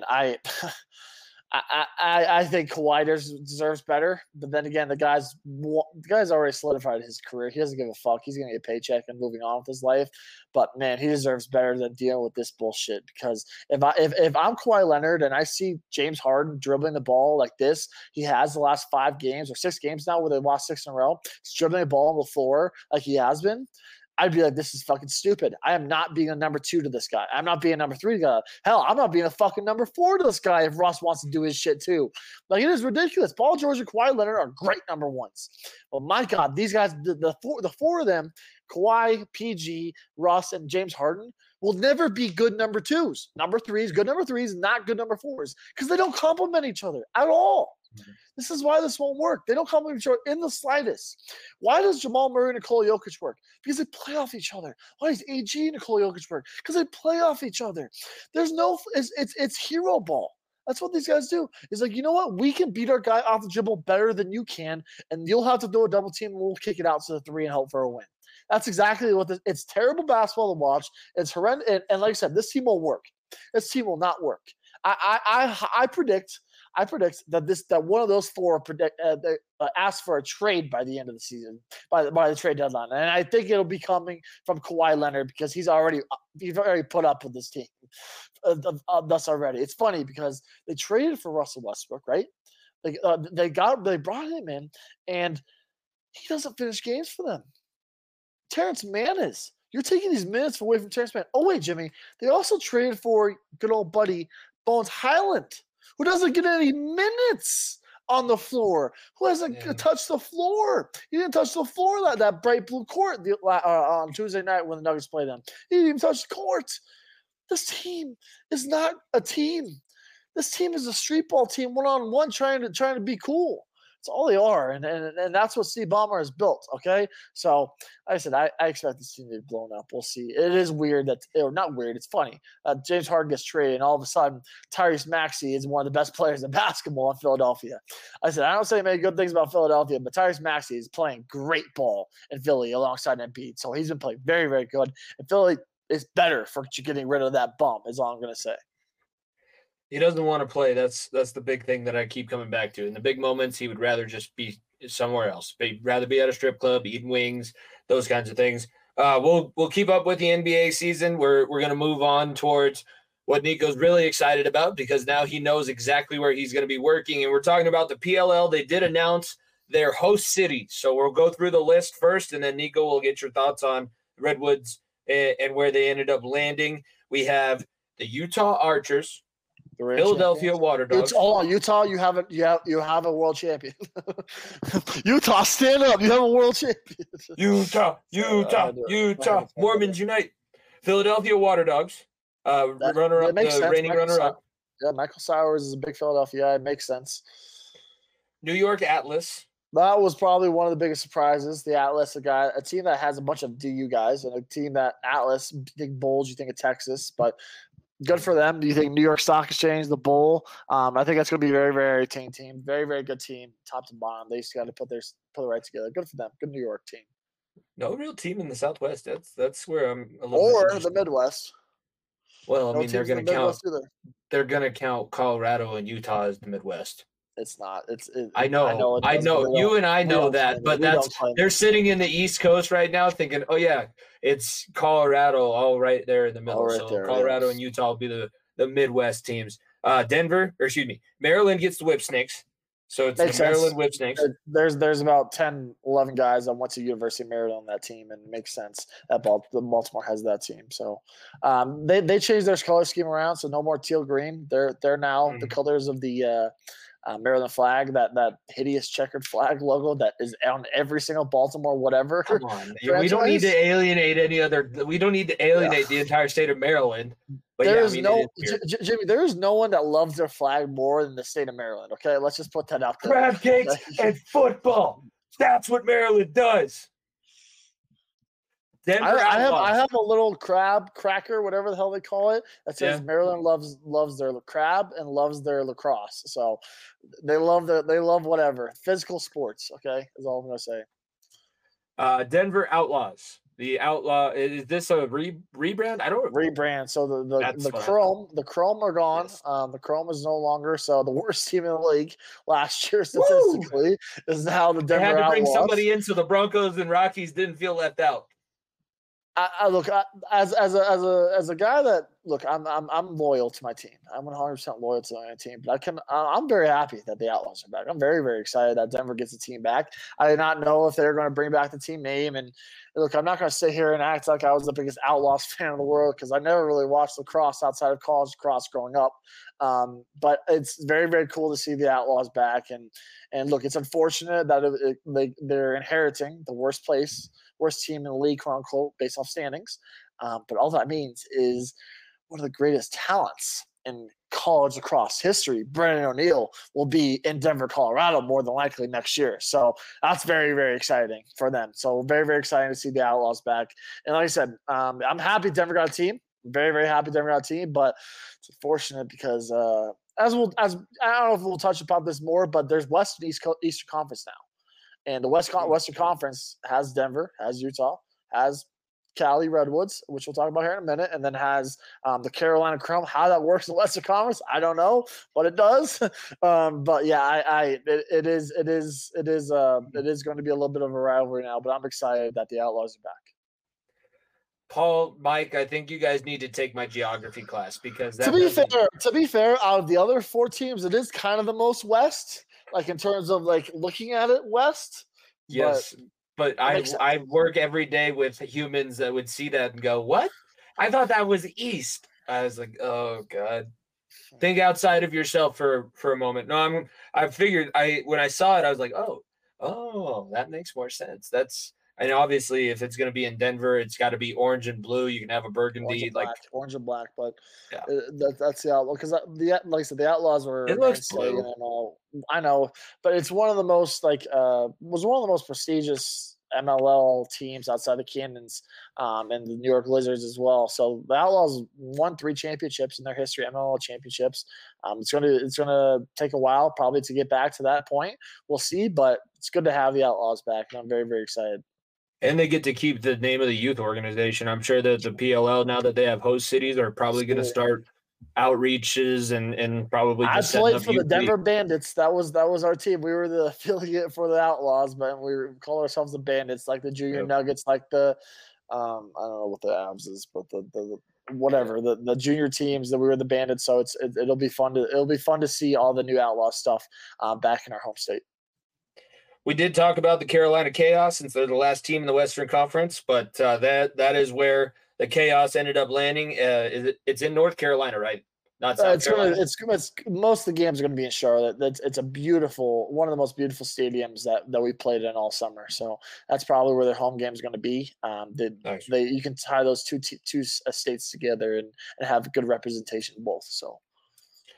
I think Kawhi deserves better, but then again, the guy's already solidified his career. He doesn't give a fuck. He's gonna get a paycheck and moving on with his life. But man, he deserves better than dealing with this bullshit. Because if I'm Kawhi Leonard and I see James Harden dribbling the ball like this, he has the last 5 games or 6 games now where they lost 6 in a row. He's dribbling the ball on the floor like he has been. I'd be like, this is fucking stupid. I am not being a number 2 to this guy. I'm not being a number 3 guy. Hell, I'm not being a fucking number 4 to this guy if Russ wants to do his shit too. Like, it is ridiculous. Paul George and Kawhi Leonard are great number 1s. Well, my God, these guys, the four of them, Kawhi, PG, Russ, and James Harden, will never be good number 2s. Number 3s, good number 3s, not good number 4s, because they don't complement each other at all. Mm-hmm. This is why this won't work. They don't complement each other in the slightest. Why does Jamal Murray and Nikola Jokic work? Because they play off each other. Why does AG and Nikola Jokic work? Because they play off each other. There's no – it's hero ball. That's what these guys do. It's like, you know what? We can beat our guy off the dribble better than you can, and you'll have to do a double team, and we'll kick it out to the 3 and hope for a win. That's exactly what – it's terrible basketball to watch. It's horrendous. And like I said, this team will work. This team will not work. I predict that one of those 4 ask for a trade by the end of the season, by the trade deadline, and I think it'll be coming from Kawhi Leonard because he's already put up with this team thus already. It's funny because they traded for Russell Westbrook, right? They brought him in, and he doesn't finish games for them. Terrence Mann is. You're taking these minutes away from Terrence Mann. Oh wait, Jimmy, they also traded for good old buddy Bones Highland, who doesn't get any minutes on the floor, who hasn't touched the floor. He didn't touch the floor that bright blue court on Tuesday night when the Nuggets played them. He didn't even touch the court. This team is not a team. This team is a street ball team, one-on-one, trying to be cool. That's all they are, and that's what Steve Ballmer has built, okay? So, like I said, I expect this team to be blown up. We'll see. It is weird or not weird, it's funny. James Harden gets traded, and all of a sudden, Tyrese Maxey is one of the best players in basketball in Philadelphia. I said, I don't say many good things about Philadelphia, but Tyrese Maxey is playing great ball in Philly alongside Embiid. So, he's been playing very, very good, and Philly is better for getting rid of that bum, is all I'm going to say. He doesn't want to play. That's the big thing that I keep coming back to. In the big moments, he would rather just be somewhere else. He'd rather be at a strip club, eating wings, those kinds of things. We'll keep up with the NBA season. We're going to move on towards what Nico's really excited about because now he knows exactly where he's going to be working. And we're talking about the PLL. They did announce their host city. So we'll go through the list first, and then Nico will get your thoughts on Redwoods and where they ended up landing. We have the Utah Archers, Philadelphia Water Dogs. Utah, you have a world champion. Utah, stand up! You have a world champion. Utah, Mormons unite. Philadelphia Water Dogs, runner-up, reigning runner-up. Yeah, Michael Sowers is a big Philadelphia guy. It makes sense. New York Atlas. That was probably one of the biggest surprises. The Atlas, a team that has a bunch of DU guys, and a team that Atlas, big Bulls, you think of Texas, but good for them. Do you think New York Stock Exchange, the Bull? I think that's going to be a very, very entertaining team. Very, very good team, top to bottom. They just got to put it right together. Good for them. Good New York team. No real team in the Southwest. That's where I'm a little. Or the Midwest. Well, I No mean, they're teams in going the to count. Midwest either. They're going to count Colorado and Utah as the Midwest. It's not. I know. You and I know that, but they're sitting in the East Coast right now, thinking, "Oh yeah, it's Colorado, all right there in the middle." All right so there, Colorado yes. and Utah will be the Midwest teams. Maryland gets the Whip Snakes, so it's Makes the Maryland sense. Whip Snakes. There's about 10, 11 guys that went to University of Maryland on that team, and it makes sense that Baltimore has that team. So they changed their color scheme around, so no more teal green. They're now the colors of the Maryland flag, that hideous checkered flag logo that is on every single Baltimore whatever. Come on, we don't need to alienate any other. We don't need to alienate the entire state of Maryland. But Jimmy, there is no one that loves their flag more than the state of Maryland. Okay, let's just put that out there. Crab cakes and football. That's what Maryland does. I have a little crab cracker, whatever the hell they call it, that says Maryland loves their crab and loves their lacrosse. So they love whatever physical sports. Okay, is all I'm gonna say. Denver Outlaws. The Outlaw, is this a rebrand? I don't rebrand. So the Chrome are gone. Yes. The Chrome is no longer. So the worst team in the league last year statistically is now the Denver Outlaws. They had to bring somebody in so the Broncos and Rockies didn't feel left out. I look as a guy that I'm loyal to my team. I'm 100% loyal to my team. But I'm very happy that the Outlaws are back. I'm very, very excited that Denver gets the team back. I did not know if they're going to bring back the team name. And look, I'm not going to sit here and act like I was the biggest Outlaws fan in the world because I never really watched lacrosse outside of college lacrosse growing up. But it's very, very cool to see the Outlaws back. And look, it's unfortunate that they're inheriting the worst team in the league, quote unquote, based off standings. But all that means is one of the greatest talents in college lacrosse history, Brennan O'Neill, will be in Denver, Colorado, more than likely next year. So that's very, very exciting for them. So very, very exciting to see the Outlaws back. And like I said, I'm happy Denver got a team. Very, very happy Denver got a team. But it's unfortunate because I don't know if we'll touch upon this more, but there's West and Eastern Conference now. And the Western Conference has Denver, has Utah, has Cali Redwoods, which we'll talk about here in a minute, and then has the Carolina Chrome. How that works in the Western Conference, I don't know, but it does. But yeah, it is going to be a little bit of a rivalry now. But I'm excited that the Outlaws are back. Paul, Mike, I think you guys need to take my geography class because to be fair, out of the other 4 teams, it is kind of the most West. Like in terms of like looking at it west. Yes. But I work every day with humans that would see that and go, what? I thought that was east. I was like, oh God. Think outside of yourself for a moment. No, I figured when I saw it, I was like, oh, that makes more sense. And obviously, if it's going to be in Denver, it's got to be orange and blue. You can have a burgundy, orange and black. But yeah. That's the Outlaw because like I said, the Outlaws were. It looks blue. I know, but it's one of the most was one of the most prestigious MLL teams outside the Cannons and the New York Lizards as well. So the Outlaws won 3 championships in their history, MLL championships. It's gonna take a while probably to get back to that point. We'll see, but it's good to have the Outlaws back, and I'm very, very excited. And they get to keep the name of the youth organization. I'm sure that the PLL, now that they have host cities, are probably going to start outreaches and probably just I played for the Denver Bandits. That was our team. We were the affiliate for the Outlaws, but we call ourselves the Bandits, like the Junior Nuggets, like the I don't know what the Avs is, but the whatever the junior teams that we were the Bandits. So it'll be fun to see all the new Outlaw stuff back in our home state. We did talk about the Carolina Chaos since they're the last team in the Western Conference, but that is where the Chaos ended up landing. It's in North Carolina, right? Not South Carolina. It's most of the games are going to be in Charlotte. It's a beautiful, one of the most beautiful stadiums that we played in all summer. So that's probably where their home game is going to be. Nice. You can tie those two states together and have good representation both. So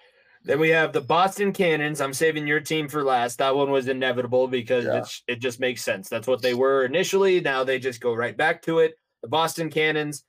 Then we have the Boston Cannons. I'm saving your team for last. That one was inevitable because it just makes sense. That's what they were initially. Now they just go right back to it. The Boston Cannons,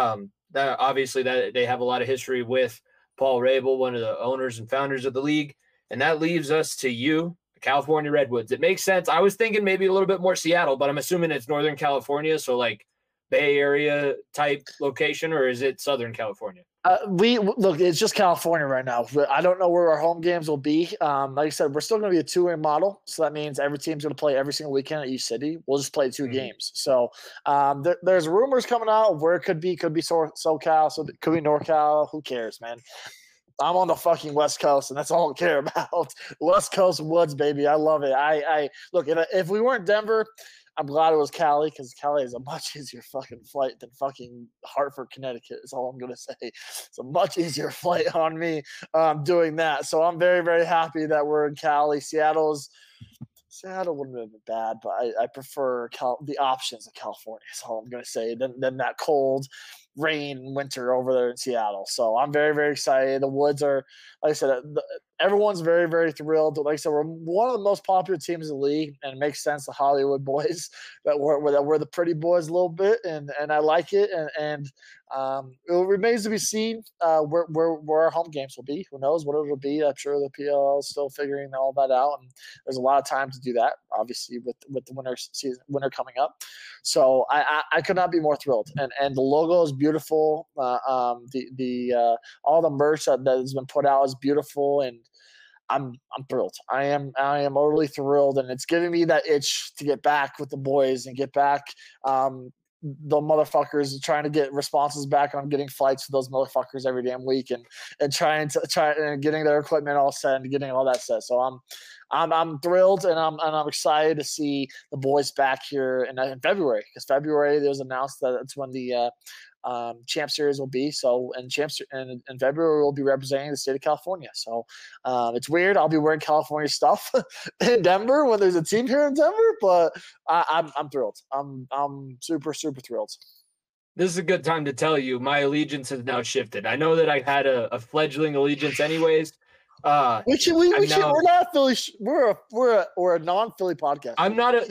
that they have a lot of history with Paul Rabel, one of the owners and founders of the league. And that leaves us to you, the California Redwoods. It makes sense. I was thinking maybe a little bit more Seattle, but I'm assuming it's Northern California, so like Bay Area type location, or is it Southern California? Look, it's just California right now. I don't know where our home games will be. Like I said, we're still going to be a two-way model, so that means every team's going to play every single weekend at each city. We'll just play two games. So there's rumors coming out of where it could be. Could be SoCal, so it could be NorCal. Who cares, man? I'm on the fucking West Coast, and that's all I care about. West Coast Woods, baby. I love it. I look, if we weren't Denver, I'm glad it was Cali, because Cali is a much easier fucking flight than fucking Hartford, Connecticut, is all I'm going to say. It's a much easier flight on me doing that. So I'm very, very happy that we're in Cali. Seattle wouldn't have been bad, but I prefer the options of California, is all I'm going to say, than that cold rain winter over there in Seattle. So I'm very, very excited. The Woods are, like I said, everyone's very, very thrilled. Like I said, we're one of the most popular teams in the league, and it makes sense, the Hollywood boys, that we're the pretty boys a little bit, and I like it. And it remains to be seen where our home games will be. Who knows what it'll be? I'm sure the PLL is still figuring all that out, and there's a lot of time to do that, obviously, with the winter coming up. So I could not be more thrilled. And the logo is beautiful. All the merch that has been put out is beautiful, and I'm thrilled. I am utterly thrilled, and it's giving me that itch to get back with the boys and get back. The motherfuckers trying to get responses back on getting flights for those motherfuckers every damn week, and trying and getting their equipment all set and getting all that set. So I'm thrilled, and I'm excited to see the boys back here in February, because February there's announced that it's when the Champ Series will be. So in February we'll be representing the state of California. So it's weird. I'll be wearing California stuff in Denver when there's a team here in Denver, but I'm thrilled. I'm super, super thrilled. This is a good time to tell you my allegiance has now shifted. I know that I had a fledgling allegiance anyways. We're not Philly. We're a non-Philly podcast. I'm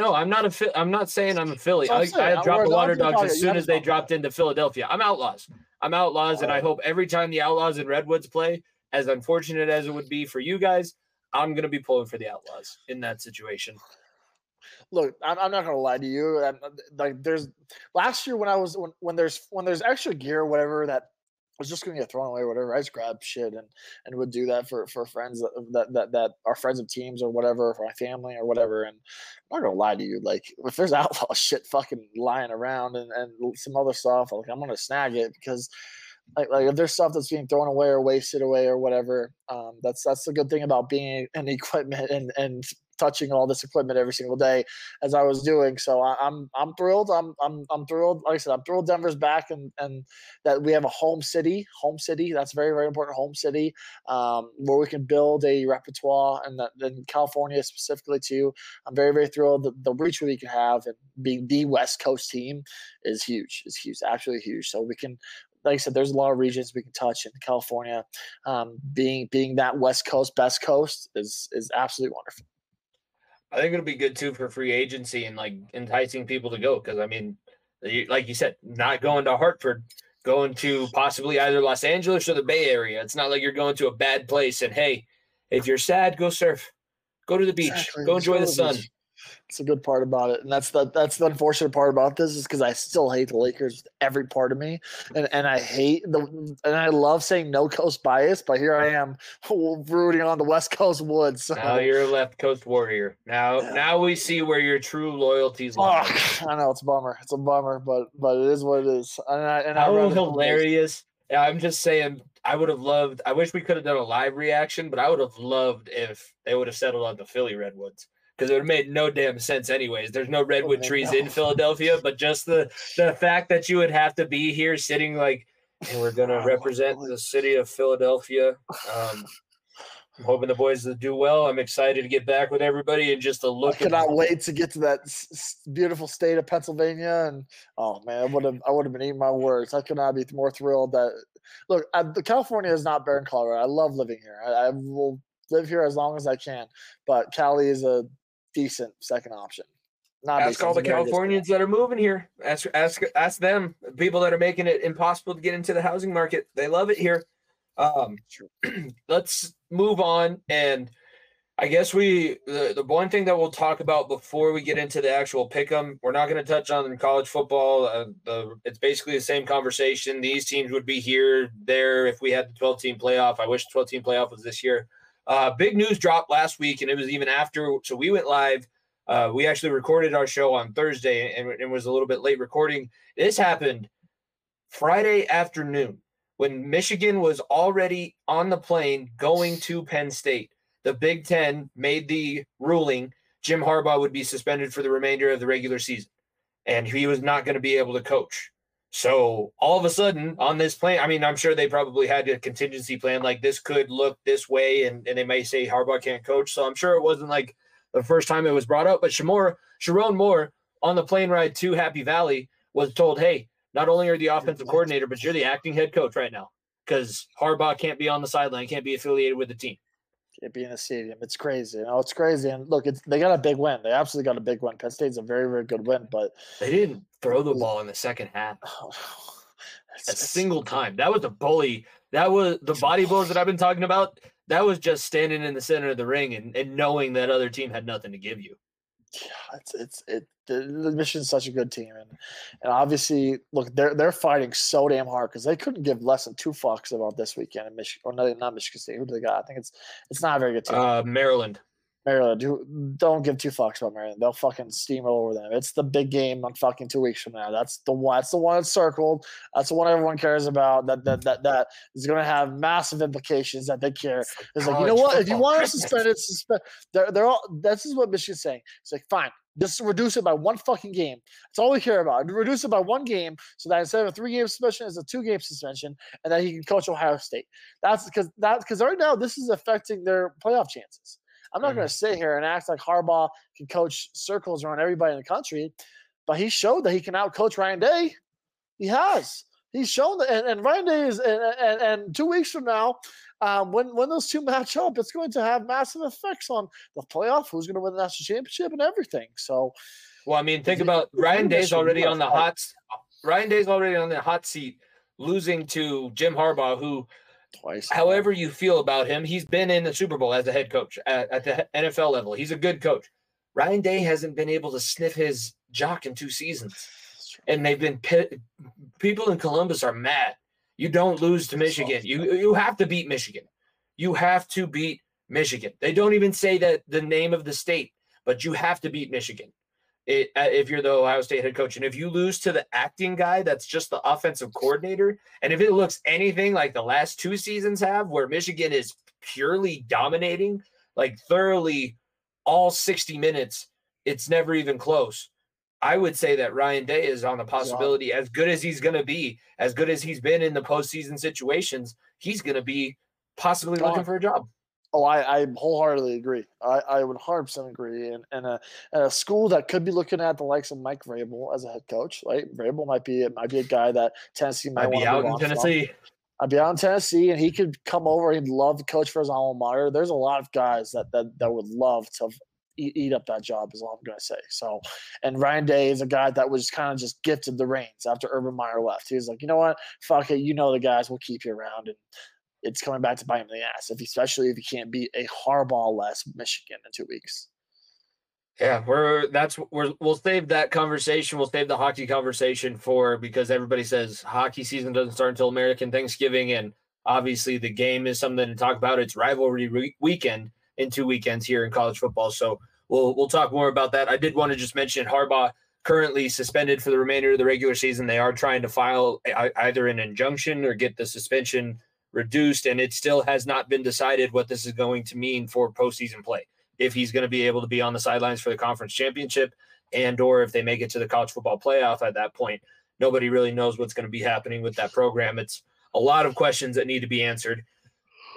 not saying I'm a Philly. I dropped the Water Dogs as soon as they dropped into Philadelphia. I'm Outlaws, and I hope every time the Outlaws and Redwoods play, as unfortunate as it would be for you guys, I'm gonna be pulling for the Outlaws in that situation. Look, I'm not gonna lie to you. Like, there's last year when there's extra gear or whatever that was just going to get thrown away or whatever, I just grab shit and would do that for friends that are friends of teams or whatever, for my family or whatever. And I'm not going to lie to you. Like, if there's outlaw shit fucking lying around and some other stuff, like, I'm going to snag it, because like if there's stuff that's being thrown away or wasted away or whatever, that's the good thing about being in equipment and touching all this equipment every single day, as I was doing. So I'm thrilled. I'm thrilled. Like I said, I'm thrilled Denver's back, and that we have a home city. That's very, very important. Home city, where we can build a repertoire, and that in California specifically too. I'm very, very thrilled. The reach we can have, and being the West Coast team is huge. It's huge, absolutely huge. So we can, like I said, there's a lot of regions we can touch in California. Being that West Coast, best coast is absolutely wonderful. I think it'll be good too for free agency and like enticing people to go. Because I mean, like you said, not going to Hartford, going to possibly either Los Angeles or the Bay Area. It's not like you're going to a bad place. And hey, if you're sad, go surf, go to the beach, go enjoy the sun. It's a good part about it, and that's the unfortunate part about this, is because I still hate the Lakers with every part of me, and I love saying no coast bias, but here I am rooting on the West Coast Woods. So. Now you're a left coast warrior. Now we see where your true loyalties lie. I know, it's a bummer. It's a bummer, but it is what it is. How hilarious! I'm just saying. I wish we could have done a live reaction, but I would have loved if they would have settled on the Philly Redwoods. Because it would have made no damn sense anyways. There's no redwood trees in Philadelphia, but just the fact that you would have to be here sitting like, and we're going to represent the city of Philadelphia. I'm hoping the boys will do well. I'm excited to get back with everybody and just to look. I cannot wait to get to that beautiful state of Pennsylvania. And oh man, I would have been eating my words. I could not be more thrilled that look. California is not better than Colorado. I love living here. I will live here as long as I can. But Cali is a decent second option. Not ask all the Californians that are moving here. Ask them. People that are making it impossible to get into the housing market. They love it here. Let's move on, and I guess the one thing that we'll talk about before we get into the actual pick'em, we're not going to touch on college football. It's basically the same conversation. These teams would be here, there if we had the 12-team playoff. I wish the 12-team playoff was this year. Big news dropped last week, and it was even after. So we went live. We actually recorded our show on Thursday, and it was a little bit late recording. This happened Friday afternoon, when Michigan was already on the plane going to Penn State. The Big Ten made the ruling Jim Harbaugh would be suspended for the remainder of the regular season, and he was not going to be able to coach. So all of a sudden on this plane, I mean, I'm sure they probably had a contingency plan, like this could look this way, and they may say Harbaugh can't coach. So I'm sure it wasn't like the first time it was brought up, but Sharon Moore on the plane ride to Happy Valley was told, hey, not only are you the offensive coordinator, but you're the acting head coach right now because Harbaugh can't be on the sideline, can't be affiliated with the team. Can't be in the stadium. It's crazy. It's crazy. And look, they got a big win. They absolutely got a big win. Penn State's a very, very good win, but they didn't throw the ball in the second half. A single time. That was a bully. That was the body blows that I've been talking about. That was just standing in the center of the ring and knowing that other team had nothing to give you. Yeah, the Michigan's such a good team, and obviously, look, they're fighting so damn hard because they couldn't give less than two fucks about this weekend in Michigan, or not Michigan State. Who do they got? I think it's not a very good team. Maryland. Don't give two fucks about Maryland. They'll fucking steamroll over them. It's the big game on fucking 2 weeks from now. That's the one. That's the one that's circled. That's the one everyone cares about. That is going to have massive implications that they care. It's like, you know what? If you want to suspend it, suspend. They're all. This is what Michigan's saying. It's like, fine, just reduce it by one fucking game. That's all we care about. Reduce it by one game so that instead of a 3-game suspension, it's a 2-game suspension, and then he can coach Ohio State. That's because right now this is affecting their playoff chances. I'm not going to sit here and act like Harbaugh can coach circles around everybody in the country, but he showed that he can outcoach Ryan Day. He has. He's shown that, and Ryan Day is, and 2 weeks from now, when those two match up, it's going to have massive effects on the playoff, who's going to win the national championship, and everything. So, well, I mean, think about Ryan Day's already on the hot. Ryan Day's already on the hot seat, losing to Jim Harbaugh, who. Twice. However you feel about him, he's been in the Super Bowl as a head coach at the NFL level. He's a good coach. Ryan Day hasn't been able to sniff his jock in 2 seasons. And they've been people in Columbus are mad. You don't lose to Michigan. You have to beat Michigan. You have to beat Michigan. They don't even say that the name of the state, but you have to beat Michigan. If you're the Ohio State head coach. And if you lose to the acting guy that's just the offensive coordinator, and if it looks anything like the last 2 seasons have, where Michigan is purely dominating, like thoroughly all 60 minutes, it's never even close. I would say that Ryan Day is on the possibility, as good as he's going to be, as good as he's been in the postseason situations, he's going to be possibly looking for a job. Oh, I wholeheartedly agree. I would 100% agree. And a school that could be looking at the likes of Mike Vrabel as a head coach, right? Vrabel might be a guy that Tennessee might want to be out in Tennessee. I'd be out in Tennessee, and he could come over. He'd love to coach for his alma mater. There's a lot of guys that would love to eat up that job, is all I'm going to say. So, and Ryan Day is a guy that was kind of just gifted the reins after Urban Meyer left. He was like, you know what? Fuck it. You know the guys. We'll keep you around. And it's coming back to bite him in the ass, especially if you can't beat a Harbaugh-less Michigan in 2 weeks. Yeah, we'll save that conversation. We'll save the hockey conversation because everybody says hockey season doesn't start until American Thanksgiving, and obviously the game is something to talk about. It's rivalry weekend in 2 weekends here in college football, so we'll talk more about that. I did want to just mention Harbaugh currently suspended for the remainder of the regular season. They are trying to file either an injunction or get the suspension reduced, and it still has not been decided what this is going to mean for postseason play. If he's going to be able to be on the sidelines for the conference championship, and or if they make it to the college football playoff at that point. Nobody really knows what's going to be happening with that program. It's a lot of questions that need to be answered.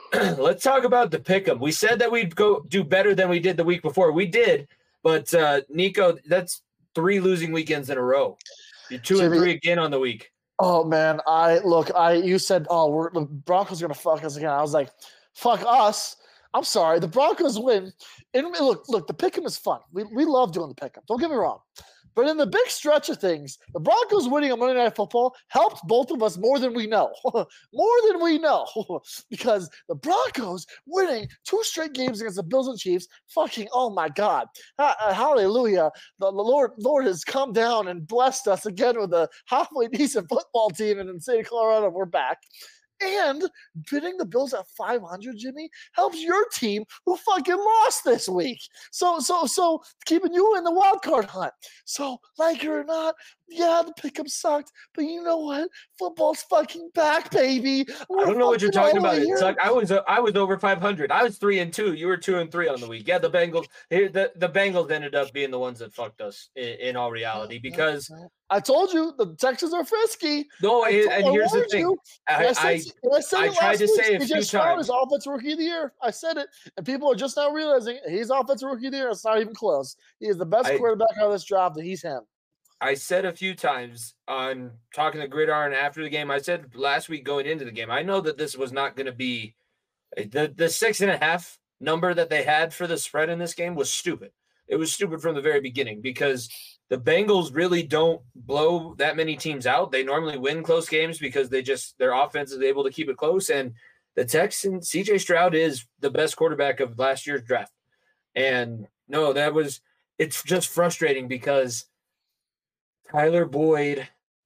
Let's talk about the pick'em. We said that we'd go do better than we did the week before. We did, but Nico, that's 3 losing weekends in a row. You're 2-3 again on the week. Oh man, you said, the Broncos are gonna fuck us again. I was like, fuck us. I'm sorry. The Broncos win. And look, the pick'em is fun. We love doing the pick'em. Don't get me wrong. But in the big stretch of things, the Broncos winning on Monday Night Football helped both of us more than we know. More than we know. Because the Broncos winning 2 straight games against the Bills and Chiefs, fucking, oh my God. Hallelujah. The Lord has come down and blessed us again with a halfway decent football team. And in the state of Colorado, we're back. And bidding the Bills at 500, Jimmy, helps your team who fucking lost this week. So keeping you in the wild card hunt. So, like it or not, yeah, the pick'em sucked, but you know what? Football's fucking back, baby. I don't know what you're talking about. It sucked. I was over 500. I was 3-2. You were 2-3 on the week. Yeah, the Bengals ended up being the ones that fucked us in all reality because I told you the Texans are frisky. No, and here's the thing. I tried to say a few times. Offensive Rookie of the Year. I said it, and people are just now realizing he's Offensive Rookie of the Year. It's not even close. He is the best quarterback out of this draft, and he's him. I said a few times on talking to Gridiron after the game. I said last week going into the game, I know that this was not going to be the 6.5 number that they had for the spread in this game was stupid. It was stupid from the very beginning because the Bengals really don't blow that many teams out. They normally win close games because their offense is able to keep it close. And the Texans, CJ Stroud is the best quarterback of last year's draft. And no, it's just frustrating because Tyler Boyd,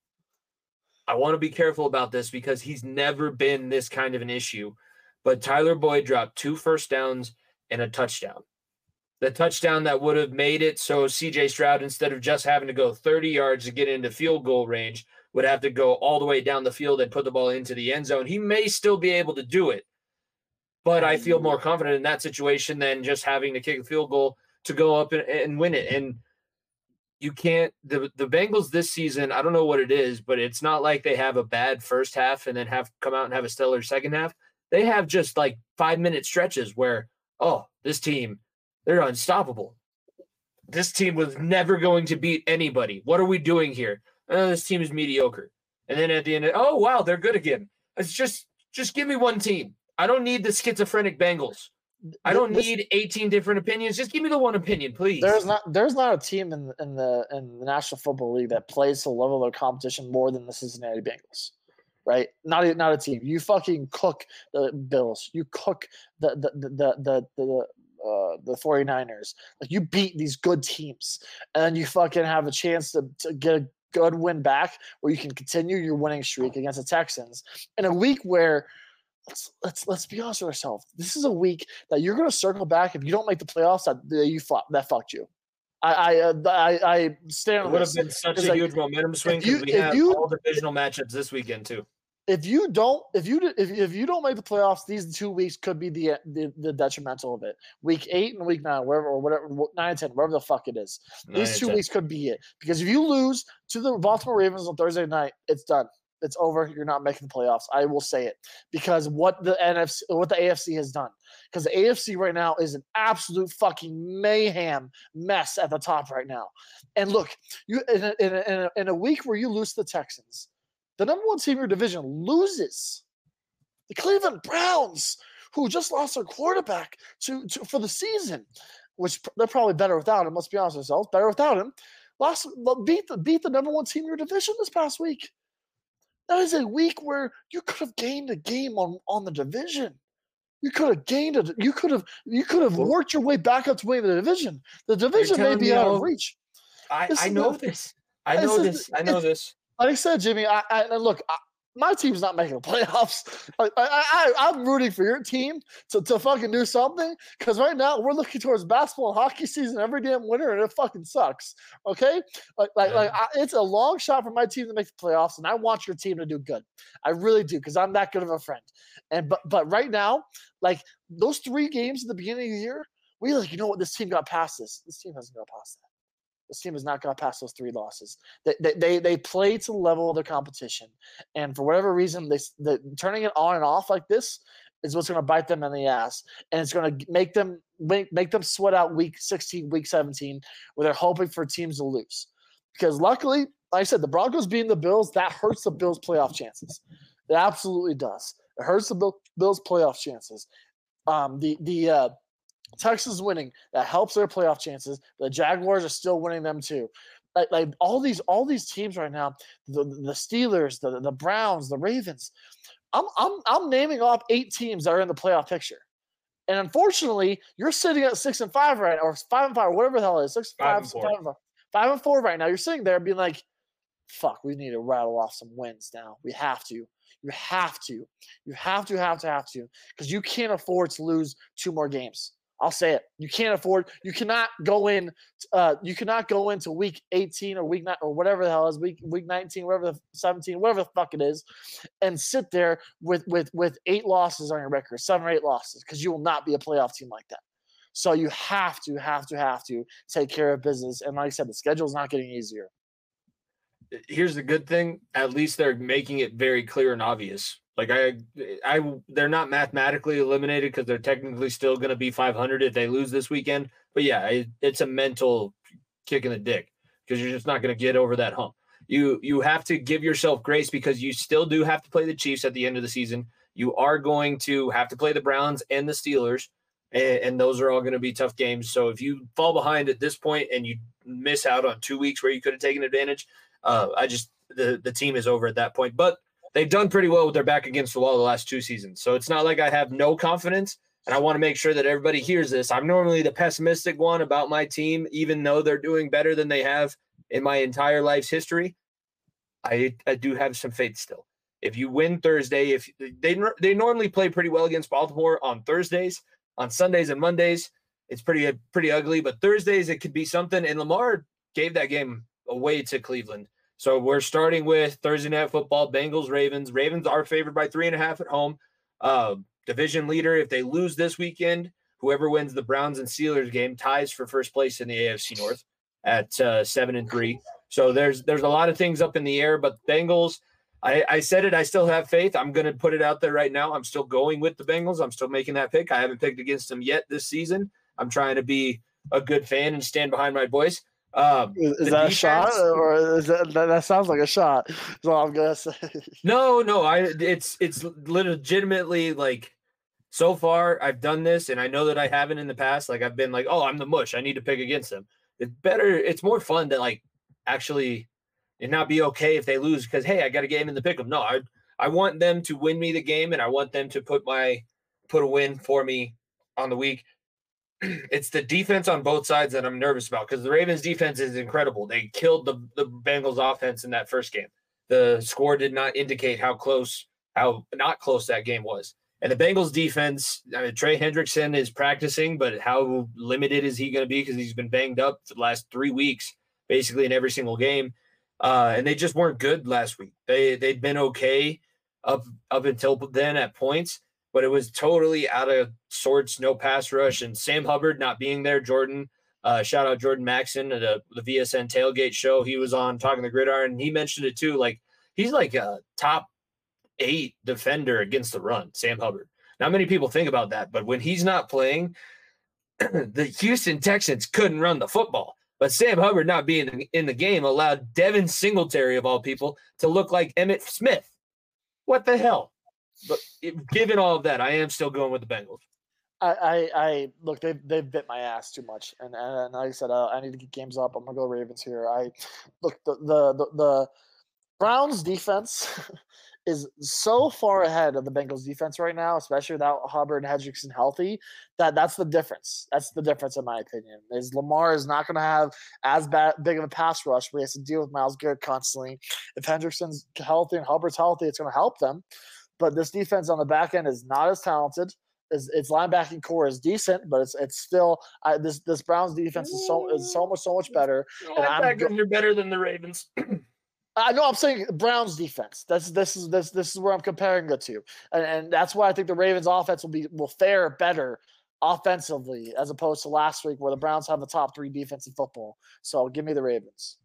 I want to be careful about this because he's never been this kind of an issue, but Tyler Boyd dropped 2 first downs and a touchdown. The touchdown that would have made it so CJ Stroud, instead of just having to go 30 yards to get into field goal range, would have to go all the way down the field and put the ball into the end zone. He may still be able to do it, but I feel more confident in that situation than just having to kick a field goal to go up and win it. And you can't – the Bengals this season, I don't know what it is, but it's not like they have a bad first half and then come out and have a stellar second half. They have just like 5-minute stretches where, this team – they're unstoppable. This team was never going to beat anybody. What are we doing here? This team is mediocre. And then at the end, wow, they're good again. It's just give me one team. I don't need the schizophrenic Bengals. I don't need 18 different opinions. Just give me the one opinion, please. There's not a team in the National Football League that plays to the level of their competition more than the Cincinnati Bengals. Right? Not a team. You fucking cook the Bills. You cook the 49ers. Like, you beat these good teams, and then you fucking have a chance to get a good win back where you can continue your winning streak against the Texans in a week where let's be honest with ourselves. This is a week that you're going to circle back if you don't make the playoffs that fucked you. I stand on this. It would have been such a huge momentum swing because we have all divisional matchups this weekend too. If you don't make the playoffs, these 2 weeks could be the detrimental of it. Week 8 and week 9, whatever 9 and 10, wherever the fuck it is. These 2 weeks could be it. Because if you lose to the Baltimore Ravens on Thursday night, it's done. It's over. You're not making the playoffs. I will say it because what the AFC has done. Because the AFC right now is an absolute fucking mayhem mess at the top right now. And look, you in a week where you lose to the Texans, the number 1 team in your division loses. The Cleveland Browns, who just lost their quarterback for the season, which they're probably better without him. Let's be honest with ourselves. Better without him. Beat the number 1 team in your division this past week. That is a week where you could have gained a game on the division. You could have gained it. You could have worked your way back up to winning the division. The division may be out of reach. I know this. I know this. Like I said, Jimmy, look, my team's not making the playoffs. I'm rooting for your team to fucking do something because right now we're looking towards basketball and hockey season every damn winter, and it fucking sucks. Okay, it's a long shot for my team to make the playoffs, and I want your team to do good. I really do because I'm that good of a friend. And but right now, like those 3 games at the beginning of the year, we you know what, this team got past this. This team hasn't got past that. This team has not got past those 3 losses. They play to the level of their competition, and for whatever reason, they turning it on and off like this is what's going to bite them in the ass, and it's going to make them sweat out week 16, week 17, where they're hoping for teams to lose. Because luckily, like I said, the Broncos beating the Bills, that hurts the Bills' playoff chances. It absolutely does. It hurts the Bills' playoff chances. Texans winning, that helps their playoff chances. The Jaguars are still winning them too. Like all these teams right now, the Steelers, the Browns, the Ravens. I'm naming off 8 teams that are in the playoff picture. And unfortunately, you're sitting at 6-5 right now, or 5-5, whatever the hell it is, 6-5, 5-4 right now. You're sitting there being like, fuck, we need to rattle off some wins now. We have to. You have to. You have to. Because you can't afford to lose 2 more games. I'll say it. You can't afford. You cannot go in. You cannot go into week 18 or week 9 or whatever the hell is week 19, whatever the 17, whatever the fuck it is, and sit there with 8 losses on your record, 7 or 8 losses, because you will not be a playoff team like that. So you have to take care of business. And like I said, the schedule is not getting easier. Here's the good thing. At least they're making it very clear and obvious. Like they're not mathematically eliminated because they're technically still going to be 500 if they lose this weekend. But yeah, it's a mental kick in the dick because you're just not going to get over that hump. You have to give yourself grace because you still do have to play the Chiefs at the end of the season. You are going to have to play the Browns and the Steelers, and those are all going to be tough games. So if you fall behind at this point and you miss out on 2 weeks where you could have taken advantage, the team is over at that point. But they've done pretty well with their back against the wall the last 2 seasons. So it's not like I have no confidence, and I want to make sure that everybody hears this. I'm normally the pessimistic one about my team, even though they're doing better than they have in my entire life's history. I do have some faith still. If you win Thursday, if they normally play pretty well against Baltimore on Thursdays, on Sundays and Mondays, it's pretty ugly. But Thursdays, it could be something. And Lamar gave that game away to Cleveland. So we're starting with Thursday Night Football, Bengals, Ravens. Ravens are favored by 3.5 at home. Division leader, if they lose this weekend, whoever wins the Browns and Steelers game ties for first place in the AFC North at 7-3. So there's a lot of things up in the air, but Bengals, I said it, I still have faith. I'm going to put it out there right now. I'm still going with the Bengals. I'm still making that pick. I haven't picked against them yet this season. I'm trying to be a good fan and stand behind my boys. Is that a shot, or is that sounds like a shot? That's all I'm gonna say. No, it's legitimately like so far I've done this, and I know that I haven't in the past. Like I've been like, oh, I'm the mush. I need to pick against them. It's more fun to like actually and not be okay if they lose because hey, I got a game in the pick 'em. No, I want them to win me the game, and I want them to put a win for me on the week. It's the defense on both sides that I'm nervous about because the Ravens defense is incredible. They killed the Bengals offense in that first game. The score did not indicate how not close that game was. And the Bengals defense, I mean, Trey Hendrickson is practicing, but how limited is he going to be because he's been banged up for the last 3 weeks, basically in every single game. And they just weren't good last week. They'd been okay up until then at points. But it was totally out of sorts, no pass rush, and Sam Hubbard not being there. Jordan, shout out Jordan Maxson at the VSN tailgate show. He was on Talking the Gridiron, and he mentioned it too. Like he's like a top 8 defender against the run, Sam Hubbard. Not many people think about that, but when he's not playing, the Houston Texans couldn't run the football. But Sam Hubbard not being in the game allowed Devin Singletary, of all people, to look like Emmitt Smith. What the hell? But given all of that, I am still going with the Bengals. I look, they've bit my ass too much, and like I said, I need to get games up. I'm gonna go Ravens here. The Browns defense is so far ahead of the Bengals defense right now, especially without Hubbard and Hendrickson healthy. That's the difference. That's the difference, in my opinion. Is Lamar is not going to have as big of a pass rush where he has to deal with Myles Garrett constantly. If Hendrickson's healthy and Hubbard's healthy, it's going to help them. But this defense on the back end is not as talented. Its linebacking core is decent, but it's still this Browns defense is so much better. Linebackers are better than the Ravens. I know. I'm saying Browns defense. This is where I'm comparing it to, and that's why I think the Ravens offense will fare better offensively as opposed to last week where the Browns have the top 3 defense in football. So give me the Ravens.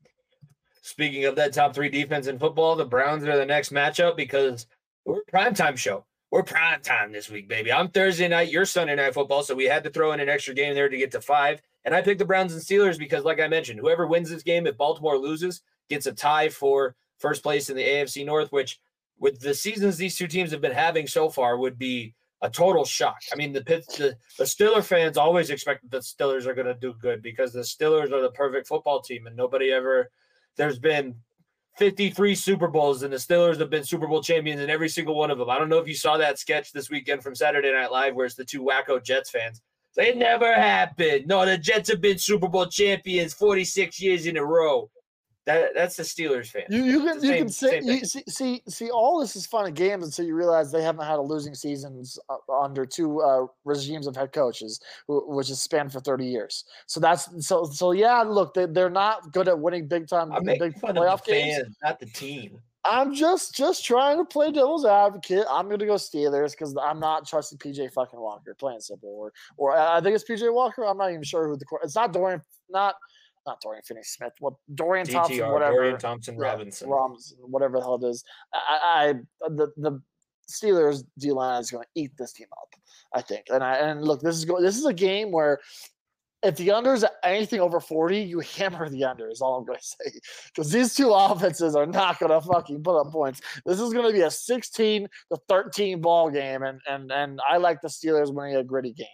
Speaking of that top 3 defense in football, the Browns are the next matchup because we're a primetime show. we're prime time this week, baby. I'm Thursday night, you're Sunday night football, so we had to throw in an extra game there to get to 5. And I picked the Browns and Steelers because, like I mentioned, whoever wins this game, if Baltimore loses, gets a tie for first place in the AFC North, which with the seasons these two teams have been having so far would be a total shock. I mean, the Steeler fans always expect that the Steelers are going to do good because the Steelers are the perfect football team, and there's been 53 Super Bowls, and the Steelers have been Super Bowl champions in every single one of them. I don't know if you saw that sketch this weekend from Saturday Night Live where it's the two wacko Jets fans. It never happened. No, the Jets have been Super Bowl champions 46 years in a row. That's the Steelers fan. You can see all this is fun and games until you realize they haven't had a losing seasons under two regimes of head coaches, which is spanned for 30 years. So yeah. Look, they're not good at winning big playoff games. Not the team. I'm just trying to play devil's advocate. I'm gonna go Steelers because I'm not trusting PJ fucking Walker. Plain simple. Or I think it's PJ Walker. I'm not even sure who it's not Dorian. Not Dorian Finney-Smith. What Dorian DTR, Thompson? Whatever. Dorian Thompson Robinson. Whatever the hell it is. The Steelers D line is going to eat this team up. I think. And look, this is a game where if the under is anything over 40, you hammer the under. Is all I'm going to say. Because these two offenses are not going to fucking put up points. This is going to be a 16-13 ball game, and I like the Steelers winning a gritty game.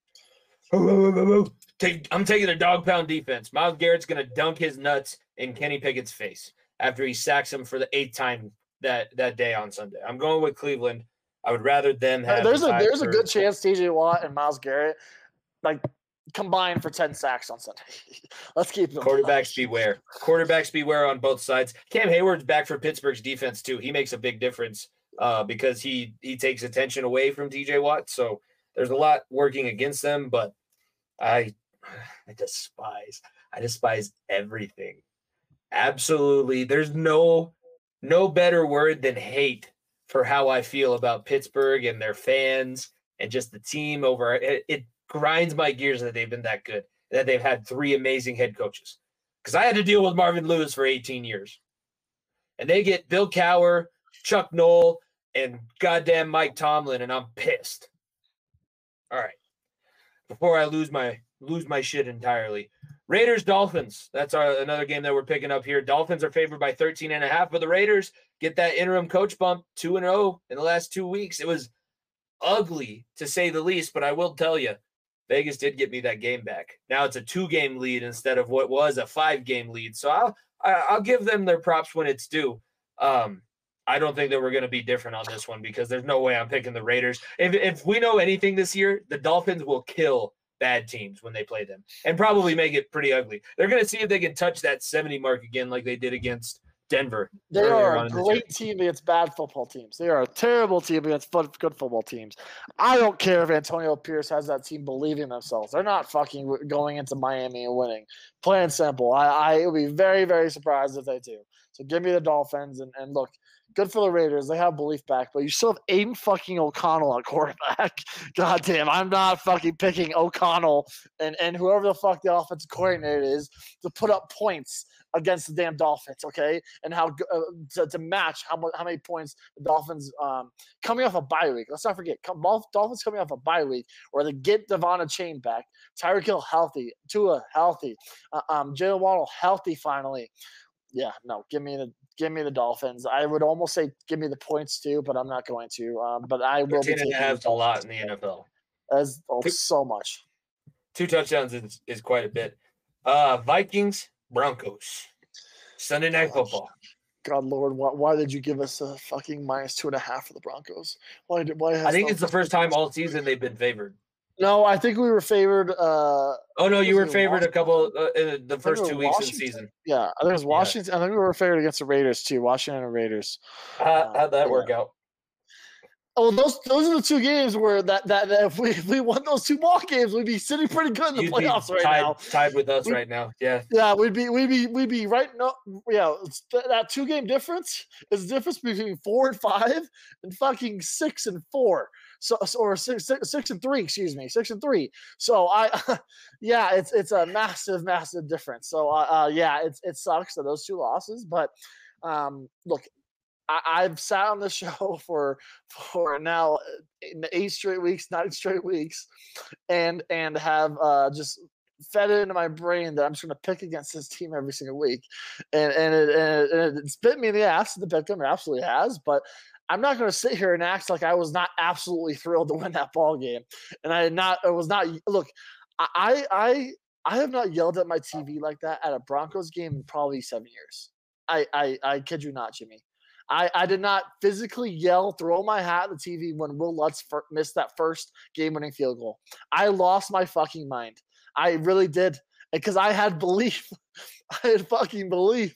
I'm taking the dog pound defense. Myles Garrett's going to dunk his nuts in Kenny Pickett's face after he sacks him for the 8th time that day on Sunday. I'm going with Cleveland. I would rather them have. There's a good chance T.J. Watt and Myles Garrett combined for 10 sacks on Sunday. Let's keep them. Quarterbacks beware. Quarterbacks beware on both sides. Cam Hayward's back for Pittsburgh's defense too. He makes a big difference because he takes attention away from T.J. Watt. So there's a lot working against them, but I despise everything. Absolutely. There's no better word than hate for how I feel about Pittsburgh and their fans and just the team over. It grinds my gears that they've been that good, that they've had 3 amazing head coaches. Because I had to deal with Marvin Lewis for 18 years. And they get Bill Cowher, Chuck Noll, and goddamn Mike Tomlin, and I'm pissed. All right. Before I lose my shit entirely. Raiders, Dolphins. That's another game that we're picking up here. Dolphins are favored by 13.5, but the Raiders get that interim coach bump 2-0 in the last 2 weeks. It was ugly to say the least, but I will tell you, Vegas did get me that game back. Now it's a 2-game lead instead of what was a 5-game lead. So I'll give them their props when it's due. I don't think that we're going to be different on this one because there's no way I'm picking the Raiders. If we know anything this year, the Dolphins will kill bad teams when they play them and probably make it pretty ugly. They're going to see if they can touch that 70 mark again like they did against Denver. They are a great team against bad football teams. They are a terrible team against good football teams. I don't care if Antonio Pierce has that team believing in themselves. They're not fucking going into Miami and winning. Plain and simple. I would be very, very surprised if they do. So give me the Dolphins and look, good for the Raiders. They have belief back, but you still have Aiden fucking O'Connell on quarterback. God damn, I'm not fucking picking O'Connell and whoever the fuck the offensive coordinator is to put up points against the damn Dolphins, okay? And how to match how many points the Dolphins coming off a bye week. Let's not forget, Dolphins coming off a bye week where they get Devon Chain back, Tyreek Hill healthy, Tua healthy, Jalen Waddle healthy finally. Yeah, no, give me the Dolphins. I would almost say give me the points too, but I'm not going to. But I will be taking a lot in the NFL. As so much. 2 touchdowns is quite a bit. Vikings, Broncos. Sunday Night Football. God Lord, why did you give us a fucking -2.5 for the Broncos? Why I think it's the first time all season they've been favored. No, I think we were favored. You were favored a couple in the first 2 weeks of the season. Yeah, I think it was Washington. Yeah. I think we were favored against the Raiders too. Washington and Raiders. How'd that work out? Oh, those are the 2 games where that if we won those 2 ball games, we'd be sitting pretty good in the playoffs right now. Tied with us right now. Yeah. Yeah, we'd be right now. Yeah, that 2-game difference is the difference between 4 and 5 and fucking 6 and 4. So or 6 and 3, excuse me, 6 and 3. So it's a massive difference. So it sucks that those 2 losses, but look, I've sat on the show for now 8 straight weeks, 9 straight weeks, and have just fed it into my brain that I'm just going to pick against this team every single week, and it's bit me in the ass to pick them. It absolutely has, but I'm not going to sit here and act like I was not absolutely thrilled to win that ball game, and I was not. Look, I have not yelled at my TV like that at a Broncos game in probably 7 years. I kid you not, Jimmy. I did not physically yell, throw my hat at the TV when Will Lutz missed that first game-winning field goal. I lost my fucking mind. I really did, because I had belief. I had fucking belief.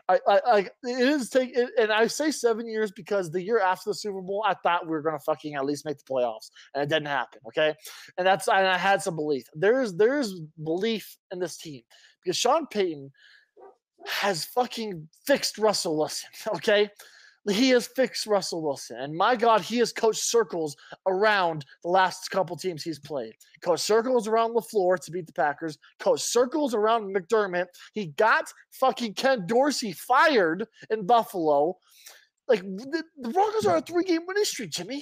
It is and I say 7 years because the year after the Super Bowl, I thought we were gonna fucking at least make the playoffs, and it didn't happen. Okay, and I had some belief. There's belief in this team because Sean Payton has fucking fixed Russell Wilson. Okay. He has fixed Russell Wilson. And my God, he has coached circles around the last couple teams he's played. Coached circles around LaFleur to beat the Packers. Coached circles around McDermott. He got fucking Ken Dorsey fired in Buffalo. Like, the Broncos are a 3-game winning streak, Jimmy.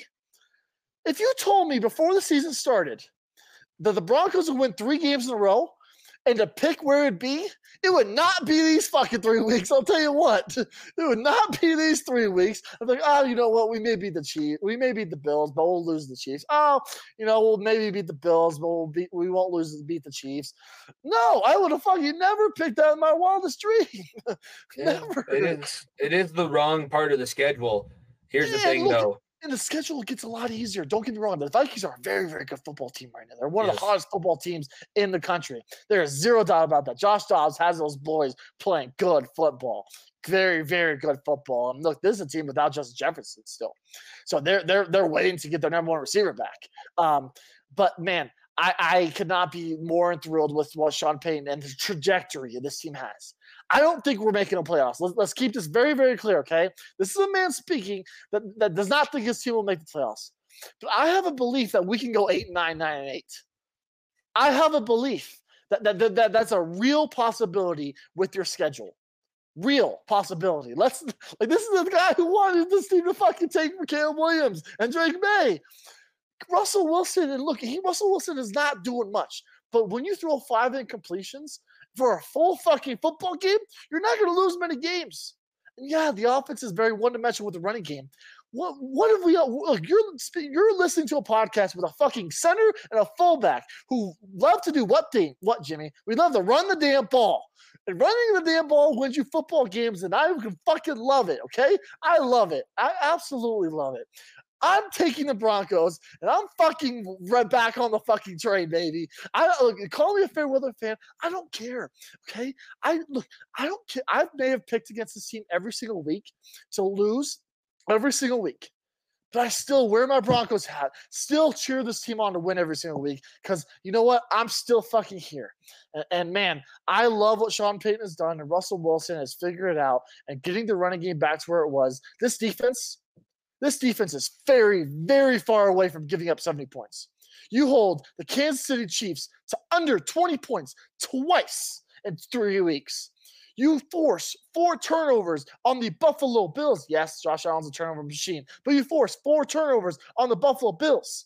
If you told me before the season started that the Broncos would win 3 games in a row, and to pick where it'd be, it would not be these fucking 3 weeks. I'll tell you what. It would not be these 3 weeks. I'm like, you know what? We may beat the Chiefs. We may beat the Bills, but we'll lose the Chiefs. We'll maybe beat the Bills, but we won't beat the Chiefs. No, I would have fucking never picked that in my wildest dream. Never. It is the wrong part of the schedule. Here's the thing, though. And the schedule gets a lot easier. Don't get me wrong. The Vikings are a very, very good football team right now. They're one of the hottest football teams in the country. There is zero doubt about that. Josh Dobbs has those boys playing good football. Very, very good football. And look, this is a team without Justin Jefferson still. So they're waiting to get their number 1 receiver back. But man, I could not be more enthralled with what Sean Payton and the trajectory this team has. I don't think we're making a playoffs. Let's keep this very, very clear, okay? This is a man speaking that does not think his team will make the playoffs. But I have a belief that we can go 8-9, 9-8. I have a belief that's a real possibility with your schedule. Real possibility. This is the guy who wanted this team to fucking take Caleb Williams and Drake May. Russell Wilson, and look, Russell Wilson is not doing much. But when you throw 5 incompletions for a full fucking football game, you're not going to lose many games. And yeah, the offense is very one-dimensional with the running game. What if we look? You're listening to a podcast with a fucking center and a fullback who love to do what, Jimmy? We love to run the damn ball. And running the damn ball wins you football games, and I fucking love it, okay? I love it. I absolutely love it. I'm taking the Broncos, and I'm fucking right back on the fucking train, baby. Call me a fair weather fan. I don't care, okay? I don't care. I may have picked against this team every single week to lose every single week. But I still wear my Broncos hat, still cheer this team on to win every single week because you know what? I'm still fucking here. And man, I love what Sean Payton has done, and Russell Wilson has figured it out and getting the running game back to where it was. This defense is very, very far away from giving up 70 points. You hold the Kansas City Chiefs to under 20 points twice in 3 weeks. You force 4 turnovers on the Buffalo Bills. Yes, Josh Allen's a turnover machine, but you force 4 turnovers on the Buffalo Bills.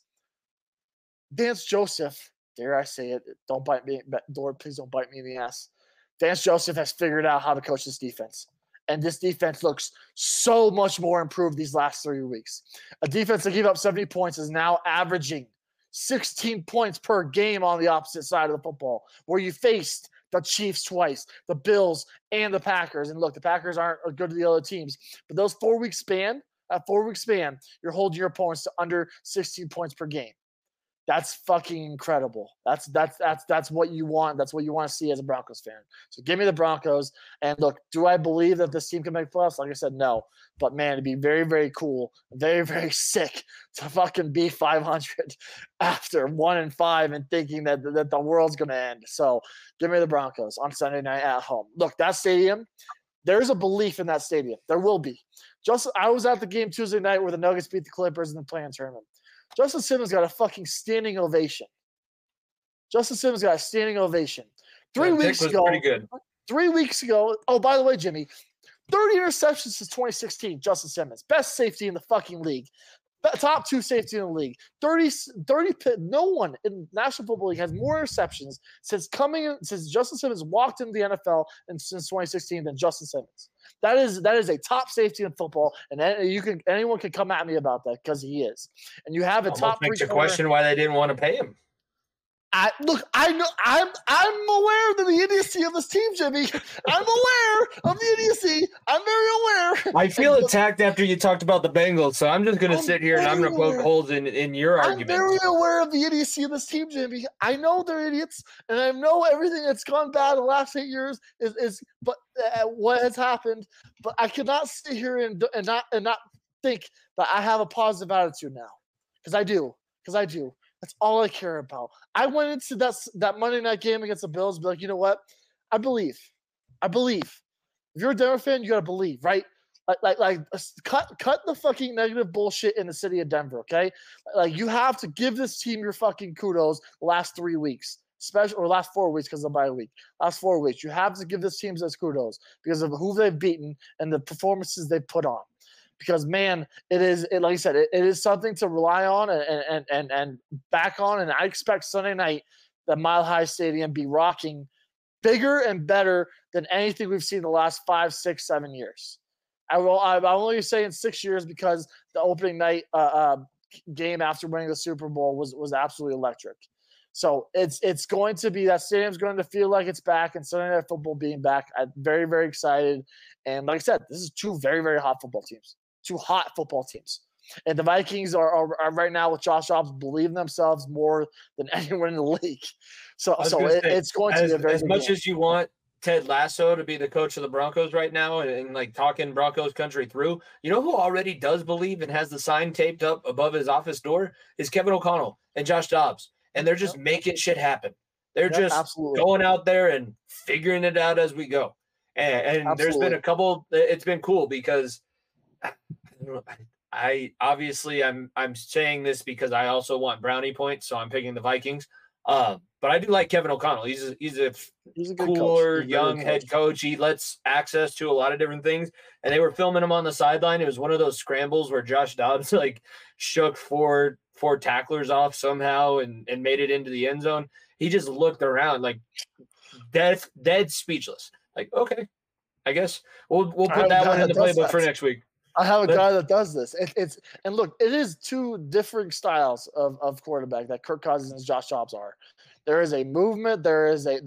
Vance Joseph, dare I say it, don't bite me, Lord, please don't bite me in the ass. Vance Joseph has figured out how to coach this defense. And this defense looks so much more improved these last 3 weeks. A defense that gave up 70 points is now averaging 16 points per game on the opposite side of the football, where you faced the Chiefs twice, the Bills, and the Packers. And look, the Packers aren't good to the other teams. But that 4-week span, you're holding your opponents to under 16 points per game. That's fucking incredible. That's what you want. That's what you want to see as a Broncos fan. So give me the Broncos. And look, do I believe that this team can make playoffs? Like I said, no. But man, it'd be very, very cool, very, very sick to fucking be 500 after 1-5 and thinking that the world's gonna end. So give me the Broncos on Sunday night at home. Look, that stadium, there's a belief in that stadium. There will be. I was at the game Tuesday night where the Nuggets beat the Clippers in the play-in tournament. Justin Simmons got a fucking standing ovation. 3 weeks ago. Pretty good. 3 weeks ago. Oh, by the way, Jimmy, 30 interceptions since 2016, Justin Simmons. Best safety in the fucking league. Top 2 safety in the league. 30. No one in National Football League has more interceptions since Justin Simmons walked into the NFL and since 2016 than Justin Simmons. That is a top safety in football, and anyone can come at me about that because he is. And you have a top 3 makes you question why they didn't want to pay him. I know I'm aware of the idiocy of this team, Jimmy. I'm aware of the idiocy. I'm very aware. I feel attacked after you talked about the Bengals, so I'm just going to sit here and I'm going to poke holes in your argument. I'm very aware of the idiocy of this team, Jimmy. I know they're idiots, and I know everything that's gone bad in the last 8 years is what has happened. But I cannot sit here and not think that I have a positive attitude now, because I do. That's all I care about. I went into that Monday night game against the Bills, be like, you know what? I believe. If you're a Denver fan, you gotta believe, right? Like cut the fucking negative bullshit in the city of Denver, okay? Like, you have to give this team your fucking kudos the last 3 weeks, or last 4 weeks because of the bye week. Last 4 weeks, you have to give this team those kudos because of who they've beaten and the performances they put on. Because, man, like I said, it is something to rely on and back on. And I expect Sunday night the Mile High Stadium be rocking bigger and better than anything we've seen in the last 5, 6, 7 years. I'm only saying 6 years because the opening night game after winning the Super Bowl was absolutely electric. So it's going to be, that stadium's going to feel like it's back, and Sunday Night Football being back, I'm very, very excited. And like I said, this is 2 very, very hot football teams. 2 hot football teams. And the Vikings are right now with Josh Dobbs believing themselves more than anyone in the league. So it's going to be a very as much game. As you want Ted Lasso to be the coach of the Broncos right now and like talking Broncos country through, you know who already does believe and has the sign taped up above his office door is Kevin O'Connell and Josh Dobbs. And they're just making shit happen. They're just absolutely going out there and figuring it out as we go. And there's been a couple, it's been cool because I'm saying this because I also want brownie points, so I'm picking the Vikings. But I do like Kevin O'Connell. He's a cooler young head coach. He lets access to a lot of different things. And they were filming him on the sideline. It was one of those scrambles where Josh Dobbs like shook four tacklers off somehow and made it into the end zone. He just looked around like dead speechless. Like, okay, I guess we'll put that one in the playbook for next week. I have a guy that does this. And look, it is 2 different styles of quarterback that Kirk Cousins and Josh Dobbs are. There is a movement. There is the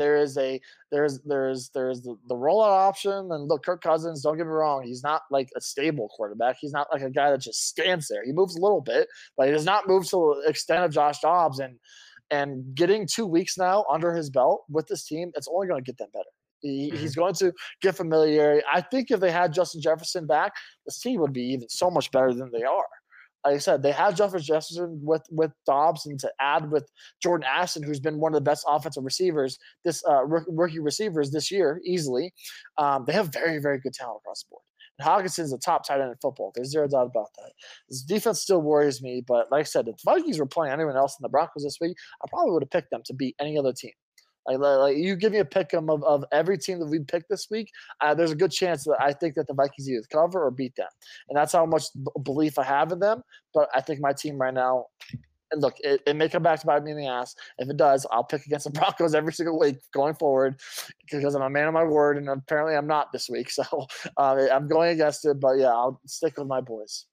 rollout option. And look, Kirk Cousins, don't get me wrong, he's not like a stable quarterback. He's not like a guy that just stands there. He moves a little bit, but he does not move to the extent of Josh Dobbs. And getting 2 weeks now under his belt with this team, it's only going to get them better. He's going to get familiarity. I think if they had Justin Jefferson back, this team would be even so much better than they are. Like I said, they have Justin Jefferson with Dobbs, and to add with Jordan Addison, who's been one of the best offensive receivers, rookie receivers this year, easily. They have very, very good talent across the board. And Hawkinson's a top tight end in football. There's zero doubt about that. This defense still worries me, but like I said, if the Vikings were playing anyone else in the Broncos this week, I probably would have picked them to beat any other team. Like you give me a pick of every team that we picked this week, there's a good chance that I think that the Vikings either cover or beat them. And that's how much belief I have in them. But I think my team right now, and look, it may come back to bite me in the ass. If it does, I'll pick against the Broncos every single week going forward because I'm a man of my word, and apparently I'm not this week. So I'm going against it. But, yeah, I'll stick with my boys.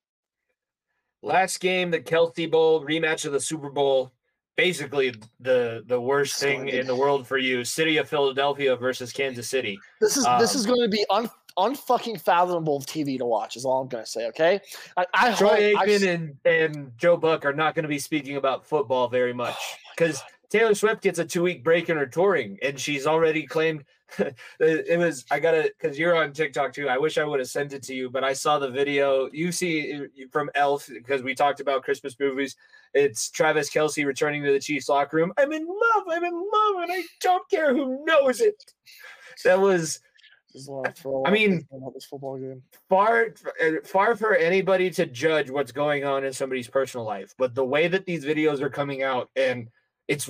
Last game, the Kelsey Bowl, rematch of the Super Bowl. Basically the worst thing in the world for you. City of Philadelphia versus Kansas City. This is going to be unfucking fathomable TV to watch is all I'm going to say, okay? Troy Aikman and Joe Buck are not going to be speaking about football very much because Taylor Swift gets a 2-week break in her touring, and she's already claimed because you're on TikTok too. I wish I would have sent it to you, but I saw the video. You see from Elf, because we talked about Christmas movies. It's Travis Kelce returning to the Chiefs locker room. I'm in love, and I don't care who knows it. That was, I mean, this football game. Far for anybody to judge what's going on in somebody's personal life, but the way that these videos are coming out, and it's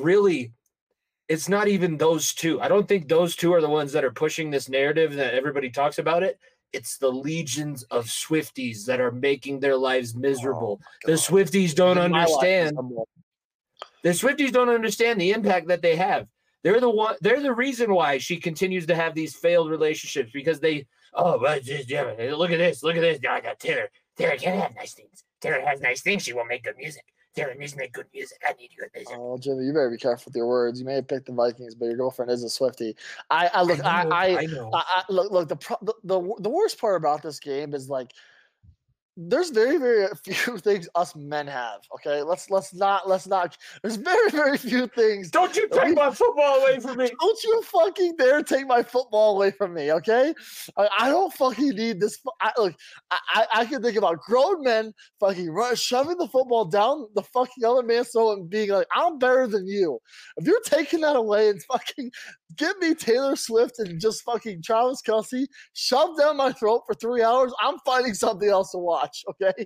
not even those two. I don't think those two are the ones that are pushing this narrative that everybody talks about it. it's the legions of Swifties that are making their lives miserable. Oh, The Swifties don't My life is understand. miserable. The Swifties don't understand the impact that they have. They're the reason why she continues to have these failed relationships, because they, look at this. I got Taylor. Taylor can't have nice things. Taylor has nice things. She won't make good music. Taylor needs to make good music. I need good music. Oh, Jimmy, you better be careful with your words. You may have picked the Vikings, but your girlfriend is a Swiftie. I know. Look. The worst part about this game is like, there's very, very few things us men have. Okay, let's not. There's very, very few things. Don't you take my football away from me? Don't you fucking dare take my football away from me, okay? I don't fucking need this. I can think about grown men fucking shoving the football down the fucking other man's throat and being like, I'm better than you. If you're taking that away and fucking give me Taylor Swift and just fucking Travis Kelce shoved down my throat for 3 hours, I'm finding something else to watch, okay?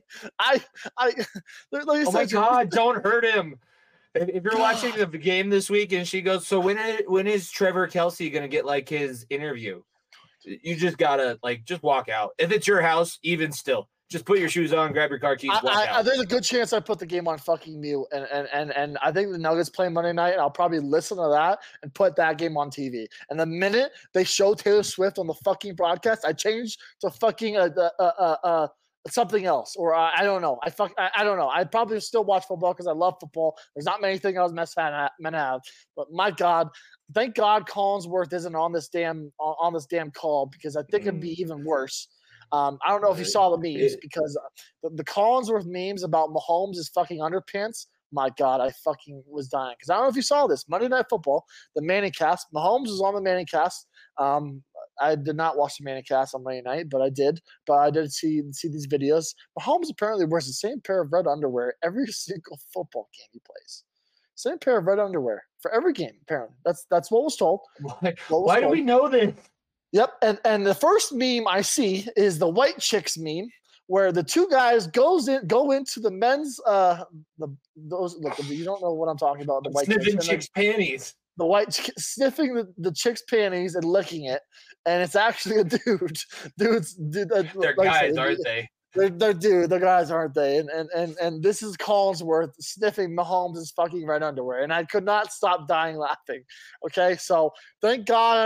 Oh my God, don't hurt him. If you're watching the game this week and she goes, so when is Trevor Kelce going to get like his interview? You just got to just walk out. If it's your house, even still, just put your shoes on, grab your car keys, walk out. There's a good chance I put the game on fucking mute, and I think the Nuggets play Monday night, and I'll probably listen to that and put that game on TV. And the minute they show Taylor Swift on the fucking broadcast, I change to fucking something else, or I don't know. I don't know. I probably still watch football because I love football. There's not many things else men have, but my God, thank God Collinsworth isn't on this damn call, because I think it'd be even worse. I don't know if you saw the memes, because the Collinsworth memes about Mahomes' is fucking underpants. My God, I fucking was dying, because I don't know if you saw this Monday Night Football, the Manning cast. Mahomes was on the Manning cast. I did not watch the Manning cast on Monday night, but I did. But I did see these videos. Mahomes apparently wears the same pair of red underwear every single football game he plays. Same pair of red underwear for every game. Apparently, that's what was told. Why do we know this? Yep, and the first meme I see is the white chicks meme, where the two guys go into the men's those look, you don't know what I'm talking about, the white sniffing chicks' panties. The white sniffing the chick's panties and licking it, and it's actually a dude. They're guys, aren't they? They're guys, aren't they? And this is Collinsworth sniffing Mahomes' fucking red underwear, and I could not stop dying laughing. Okay, so thank God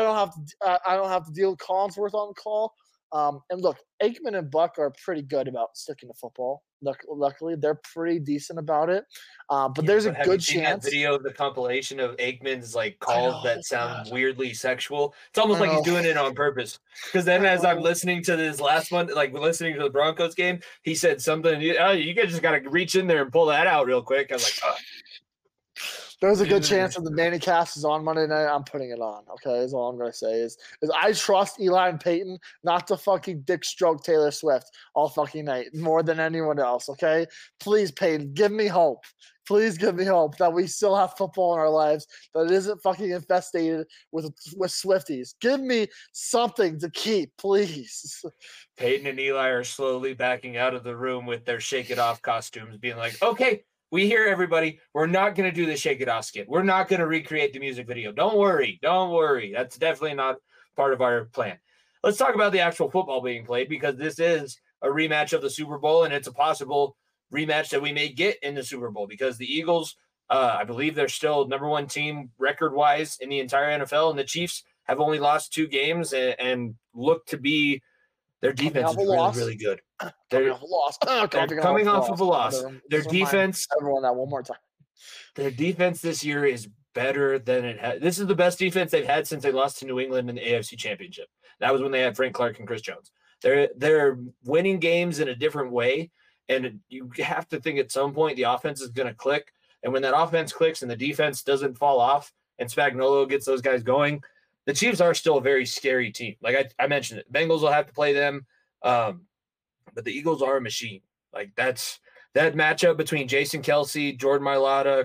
I don't have to deal with Collinsworth on the call. And look, Aikman and Buck are pretty good about sticking to football. Luckily, they're pretty decent about it. But there's a good chance. That video of the compilation of Aikman's calls that sound weirdly sexual. It's almost like he's doing it on purpose. Because then, as I'm listening to this last one, listening to the Broncos game, he said something. You guys just got to reach in there and pull that out real quick. I was like, There's a good chance that the Manning cast is on Monday night. I'm putting it on. Okay, is all I'm gonna say is I trust Eli and Peyton not to fucking dick stroke Taylor Swift all fucking night more than anyone else. Okay, please, Peyton, give me hope. Please give me hope that we still have football in our lives, that it isn't fucking infested with Swifties. Give me something to keep, please. Peyton and Eli are slowly backing out of the room with their Shake It Off costumes, being like, okay, we hear everybody. We're not going to do the Shake It Off skit. We're not going to recreate the music video. Don't worry. That's definitely not part of our plan. Let's talk about the actual football being played, because this is a rematch of the Super Bowl, and it's a possible rematch that we may get in the Super Bowl, because the Eagles, I believe they're still number one team record-wise in the entire NFL, and the Chiefs have only lost 2 games and look to be – their defense is really, really good. They're coming off of a loss. Their defense – everyone that one more time. Their defense this year is better than it had. This is the best defense they've had since they lost to New England in the AFC Championship. That was when they had Frank Clark and Chris Jones. They're winning games in a different way, and you have to think at some point the offense is going to click. And when that offense clicks and the defense doesn't fall off and Spagnuolo gets those guys going, the Chiefs are still a very scary team. Like I mentioned it, Bengals will have to play them, but the Eagles are a machine. Like that matchup between Jason Kelce, Jordan Mailata,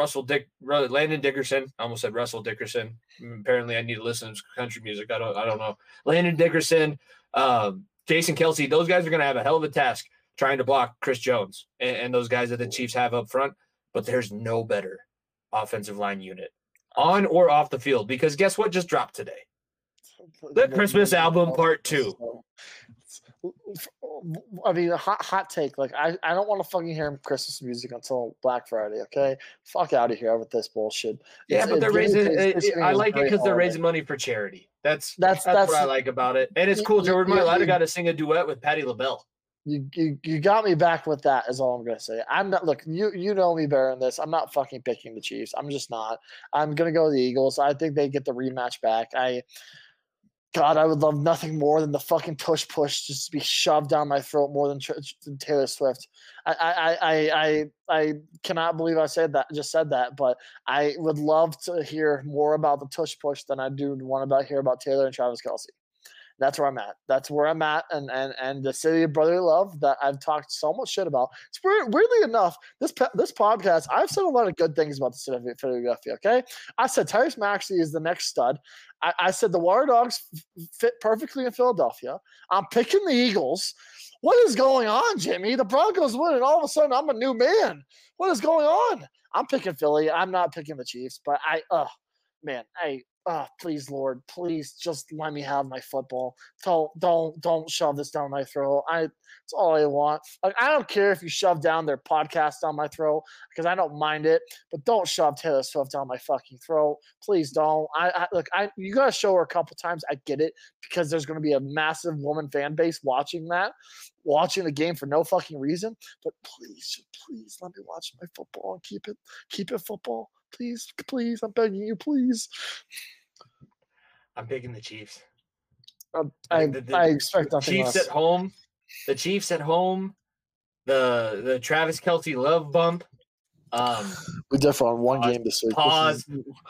Landon Dickerson. I almost said Russell Dickerson. Apparently, I need to listen to country music. I don't know. Landon Dickerson, Jason Kelce. Those guys are going to have a hell of a task trying to block Chris Jones and those guys that the Chiefs have up front. But there's no better offensive line unit on or off the field, because guess what just dropped today? The Christmas album part 2. I mean, a hot take. Like, I don't want to fucking hear Christmas music until Black Friday. Okay, fuck out of here with this bullshit. Yeah, but they're raising. I like it because they're holiday. raising money for charity. That's That's what I like about it, and it's cool. Jordan Mailata got to sing a duet with Patti LaBelle. You got me back with that. Is all I'm gonna say. I'm not. Look, you know me better than this. I'm not fucking picking the Chiefs. I'm just not. I'm gonna go with the Eagles. I think they get the rematch back. God, I would love nothing more than the fucking push just to be shoved down my throat more than Taylor Swift. I cannot believe I said that, but I would love to hear more about the tush push than I do want to hear about Taylor and Travis Kelce. That's where I'm at. That's where I'm at, and the city of brotherly love that I've talked so much shit about. It's weirdly enough, this podcast, I've said a lot of good things about the city of Philadelphia. Okay, I said Tyrese Maxey is the next stud. I said the Water Dogs fit perfectly in Philadelphia. I'm picking the Eagles. What is going on, Jimmy? The Broncos win, and all of a sudden I'm a new man. What is going on? I'm picking Philly. I'm not picking the Chiefs, but please, Lord, please just let me have my football. Don't shove this down my throat. That's all I want. Like, I don't care if you shove down their podcast down my throat because I don't mind it, but don't shove Taylor Swift down my fucking throat. Please don't. You gotta show her a couple times. I get it because there's gonna be a massive woman fan base watching the game for no fucking reason. But please let me watch my football and keep it football. Please, I'm begging you, please. I'm picking the Chiefs. I expect nothing Chiefs less. at home. The Chiefs at home. The Travis Kelce love bump. We differ on one game this week. Pause.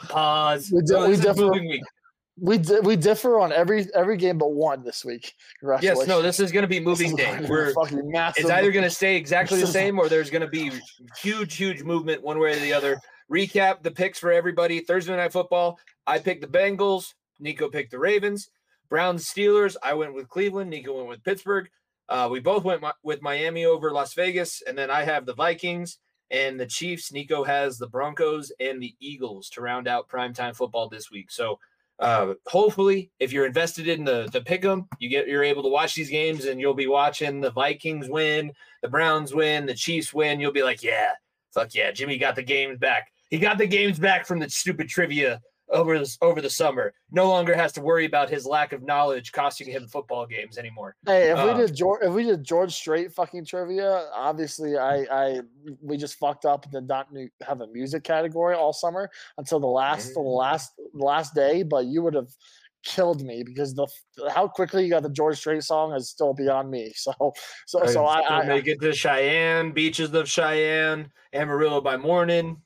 We differ on every game but one this week. Yes, no, this is going to be moving day. It's either going to stay exactly the same or there's going to be huge movement one way or the other. Recap the picks for everybody. Thursday Night Football, I picked the Bengals. Nico picked the Ravens. Browns, Steelers, I went with Cleveland. Nico went with Pittsburgh. We both went with Miami over Las Vegas. And then I have the Vikings and the Chiefs. Nico has the Broncos and the Eagles to round out primetime football this week. So hopefully, if you're invested in the pick'em, you're able to watch these games and you'll be watching the Vikings win, the Browns win, the Chiefs win. You'll be like, yeah, fuck yeah, Jimmy got the games back. He got the games back from the stupid trivia over the summer. No longer has to worry about his lack of knowledge costing him football games anymore. Hey, if we did George Strait fucking trivia, obviously we just fucked up and did not have a music category all summer until the last day. But you would have killed me because how quickly you got the George Strait song is still beyond me. So I make it to Cheyenne, beaches of Cheyenne, Amarillo by morning.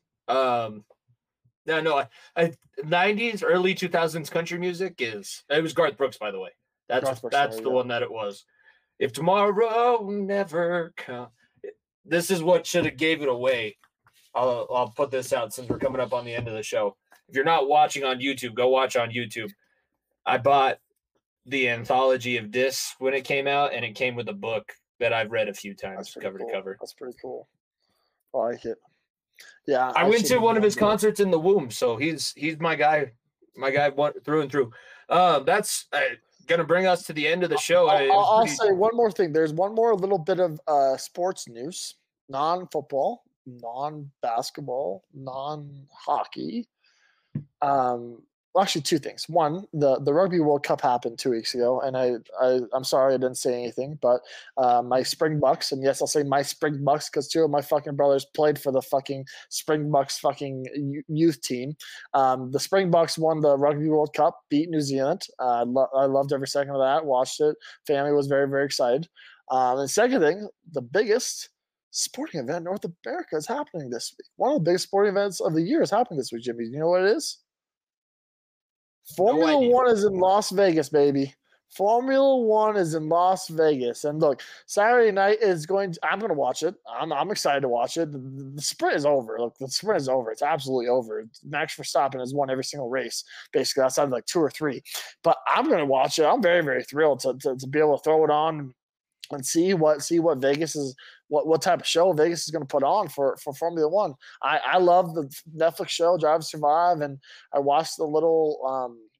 90s, early 2000s country music it was Garth Brooks, by the way. That's the one that it was. If tomorrow never comes, this is what should have gave it away. I'll put this out since we're coming up on the end of the show. If you're not watching on YouTube, go watch on YouTube. I bought the anthology of discs when it came out, and it came with a book that I've read a few times, cover to cover. That's pretty cool. I like it. Yeah, I went to one of his concerts in the womb, so he's my guy through and through. That's gonna bring us to the end of the show. I'll say one more thing. There's one more little bit of sports news, non-football, non-basketball, non-hockey. Actually, two things. One, the Rugby World Cup happened 2 weeks ago, and I'm sorry I didn't say anything, but my Springbucks, and yes, I'll say my Springbucks because two of my fucking brothers played for the fucking Springbucks fucking youth team. The Springbucks won the Rugby World Cup, beat New Zealand. I loved every second of that. Watched it. Family was very, very excited. And second thing, the biggest sporting event in North America is happening this week. One of the biggest sporting events of the year is happening this week, Jimmy. You know what it is? Formula One is in Las Vegas, baby. Formula One is in Las Vegas. And look, Saturday night I'm going to watch it. I'm excited to watch it. The sprint is over. Look, the sprint is over. It's absolutely over. Max Verstappen has won every single race, basically, outside of like 2 or 3. But I'm going to watch it. I'm very, very thrilled to be able to throw it on and see what Vegas is, what type of show Vegas is going to put on for Formula One. I love the Netflix show Drive to Survive, and I watched the little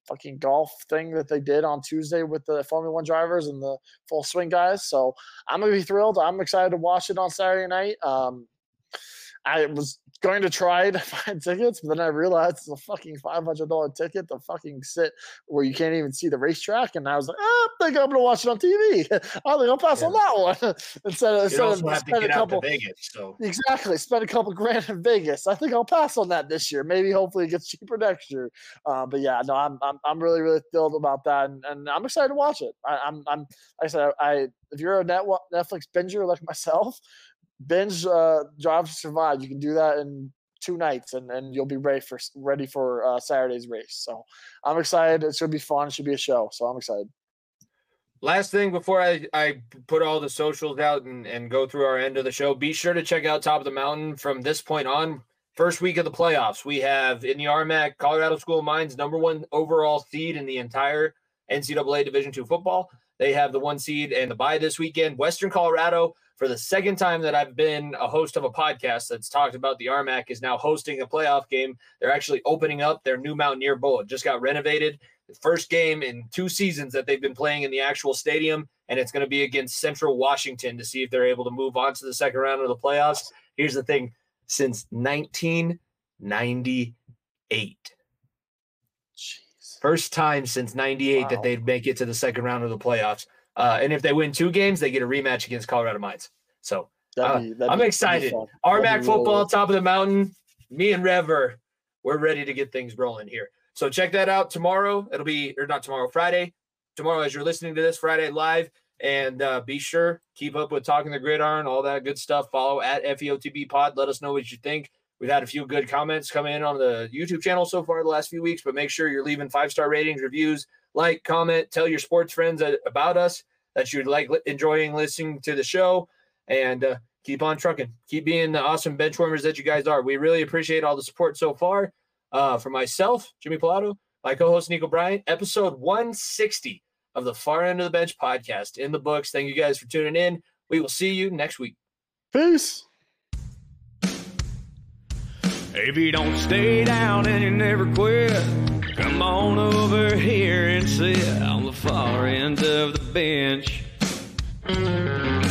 fucking golf thing that they did on Tuesday with the Formula One drivers and the full swing guys. So I'm going to be thrilled. I'm excited to watch it on Saturday night. I was going to try to find tickets, but then I realized it's a fucking $500 ticket to fucking sit where you can't even see the racetrack. And I was like, I think I'm going to watch it on TV. I think I'll pass on that one. instead of have to get out to Vegas. So exactly, spend a couple grand in Vegas. I think I'll pass on that this year. Maybe hopefully it gets cheaper next year. But yeah, no, I'm really really thrilled about that, and I'm excited to watch it. I'm like I said, if you're a Netflix binger like myself. Binge Drive to Survive. You can do that in 2 nights, and you'll be ready for Saturday's race. So I'm excited. It should be fun. It should be a show. So I'm excited. Last thing before I put all the socials out and go through our end of the show, be sure to check out Top of the Mountain from this point on. First week of the playoffs, we have in the RMAC, Colorado School of Mines, #1 overall seed in the entire NCAA Division II football. They have the 1 seed and the bye this weekend. Western Colorado, for the second time that I've been a host of a podcast that's talked about the RMAC, is now hosting a playoff game. They're actually opening up their new Mountaineer Bowl. It just got renovated. The first game in 2 seasons that they've been playing in the actual stadium, and it's going to be against Central Washington to see if they're able to move on to the second round of the playoffs. Here's the thing. Since 1998. Jeez. First time since 98 that they'd make it to the second round of the playoffs. And if they win 2 games, they get a rematch against Colorado Mines. So I'm excited. RMAC football, Top of the Mountain. Me and Rev we're ready to get things rolling here. So check that out tomorrow. It'll be, or not tomorrow, Friday. Tomorrow, as you're listening to this, Friday live. And be sure, keep up with Talking the Gridiron, all that good stuff. Follow at FEOTB Pod. Let us know what you think. We've had a few good comments come in on the YouTube channel so far the last few weeks, but make sure you're leaving 5-star ratings, reviews, like, comment, tell your sports friends about us, that you'd like enjoying listening to the show, and keep on trucking. Keep being the awesome benchwarmers that you guys are. We really appreciate all the support so far. For myself, Jimmy Pilato, my co-host Nico Bryant, episode 160 of the Far End of the Bench podcast in the books. Thank you guys for tuning in. We will see you next week. Peace. If you don't stay down and you never quit, come on over here and sit on the far end of the bench.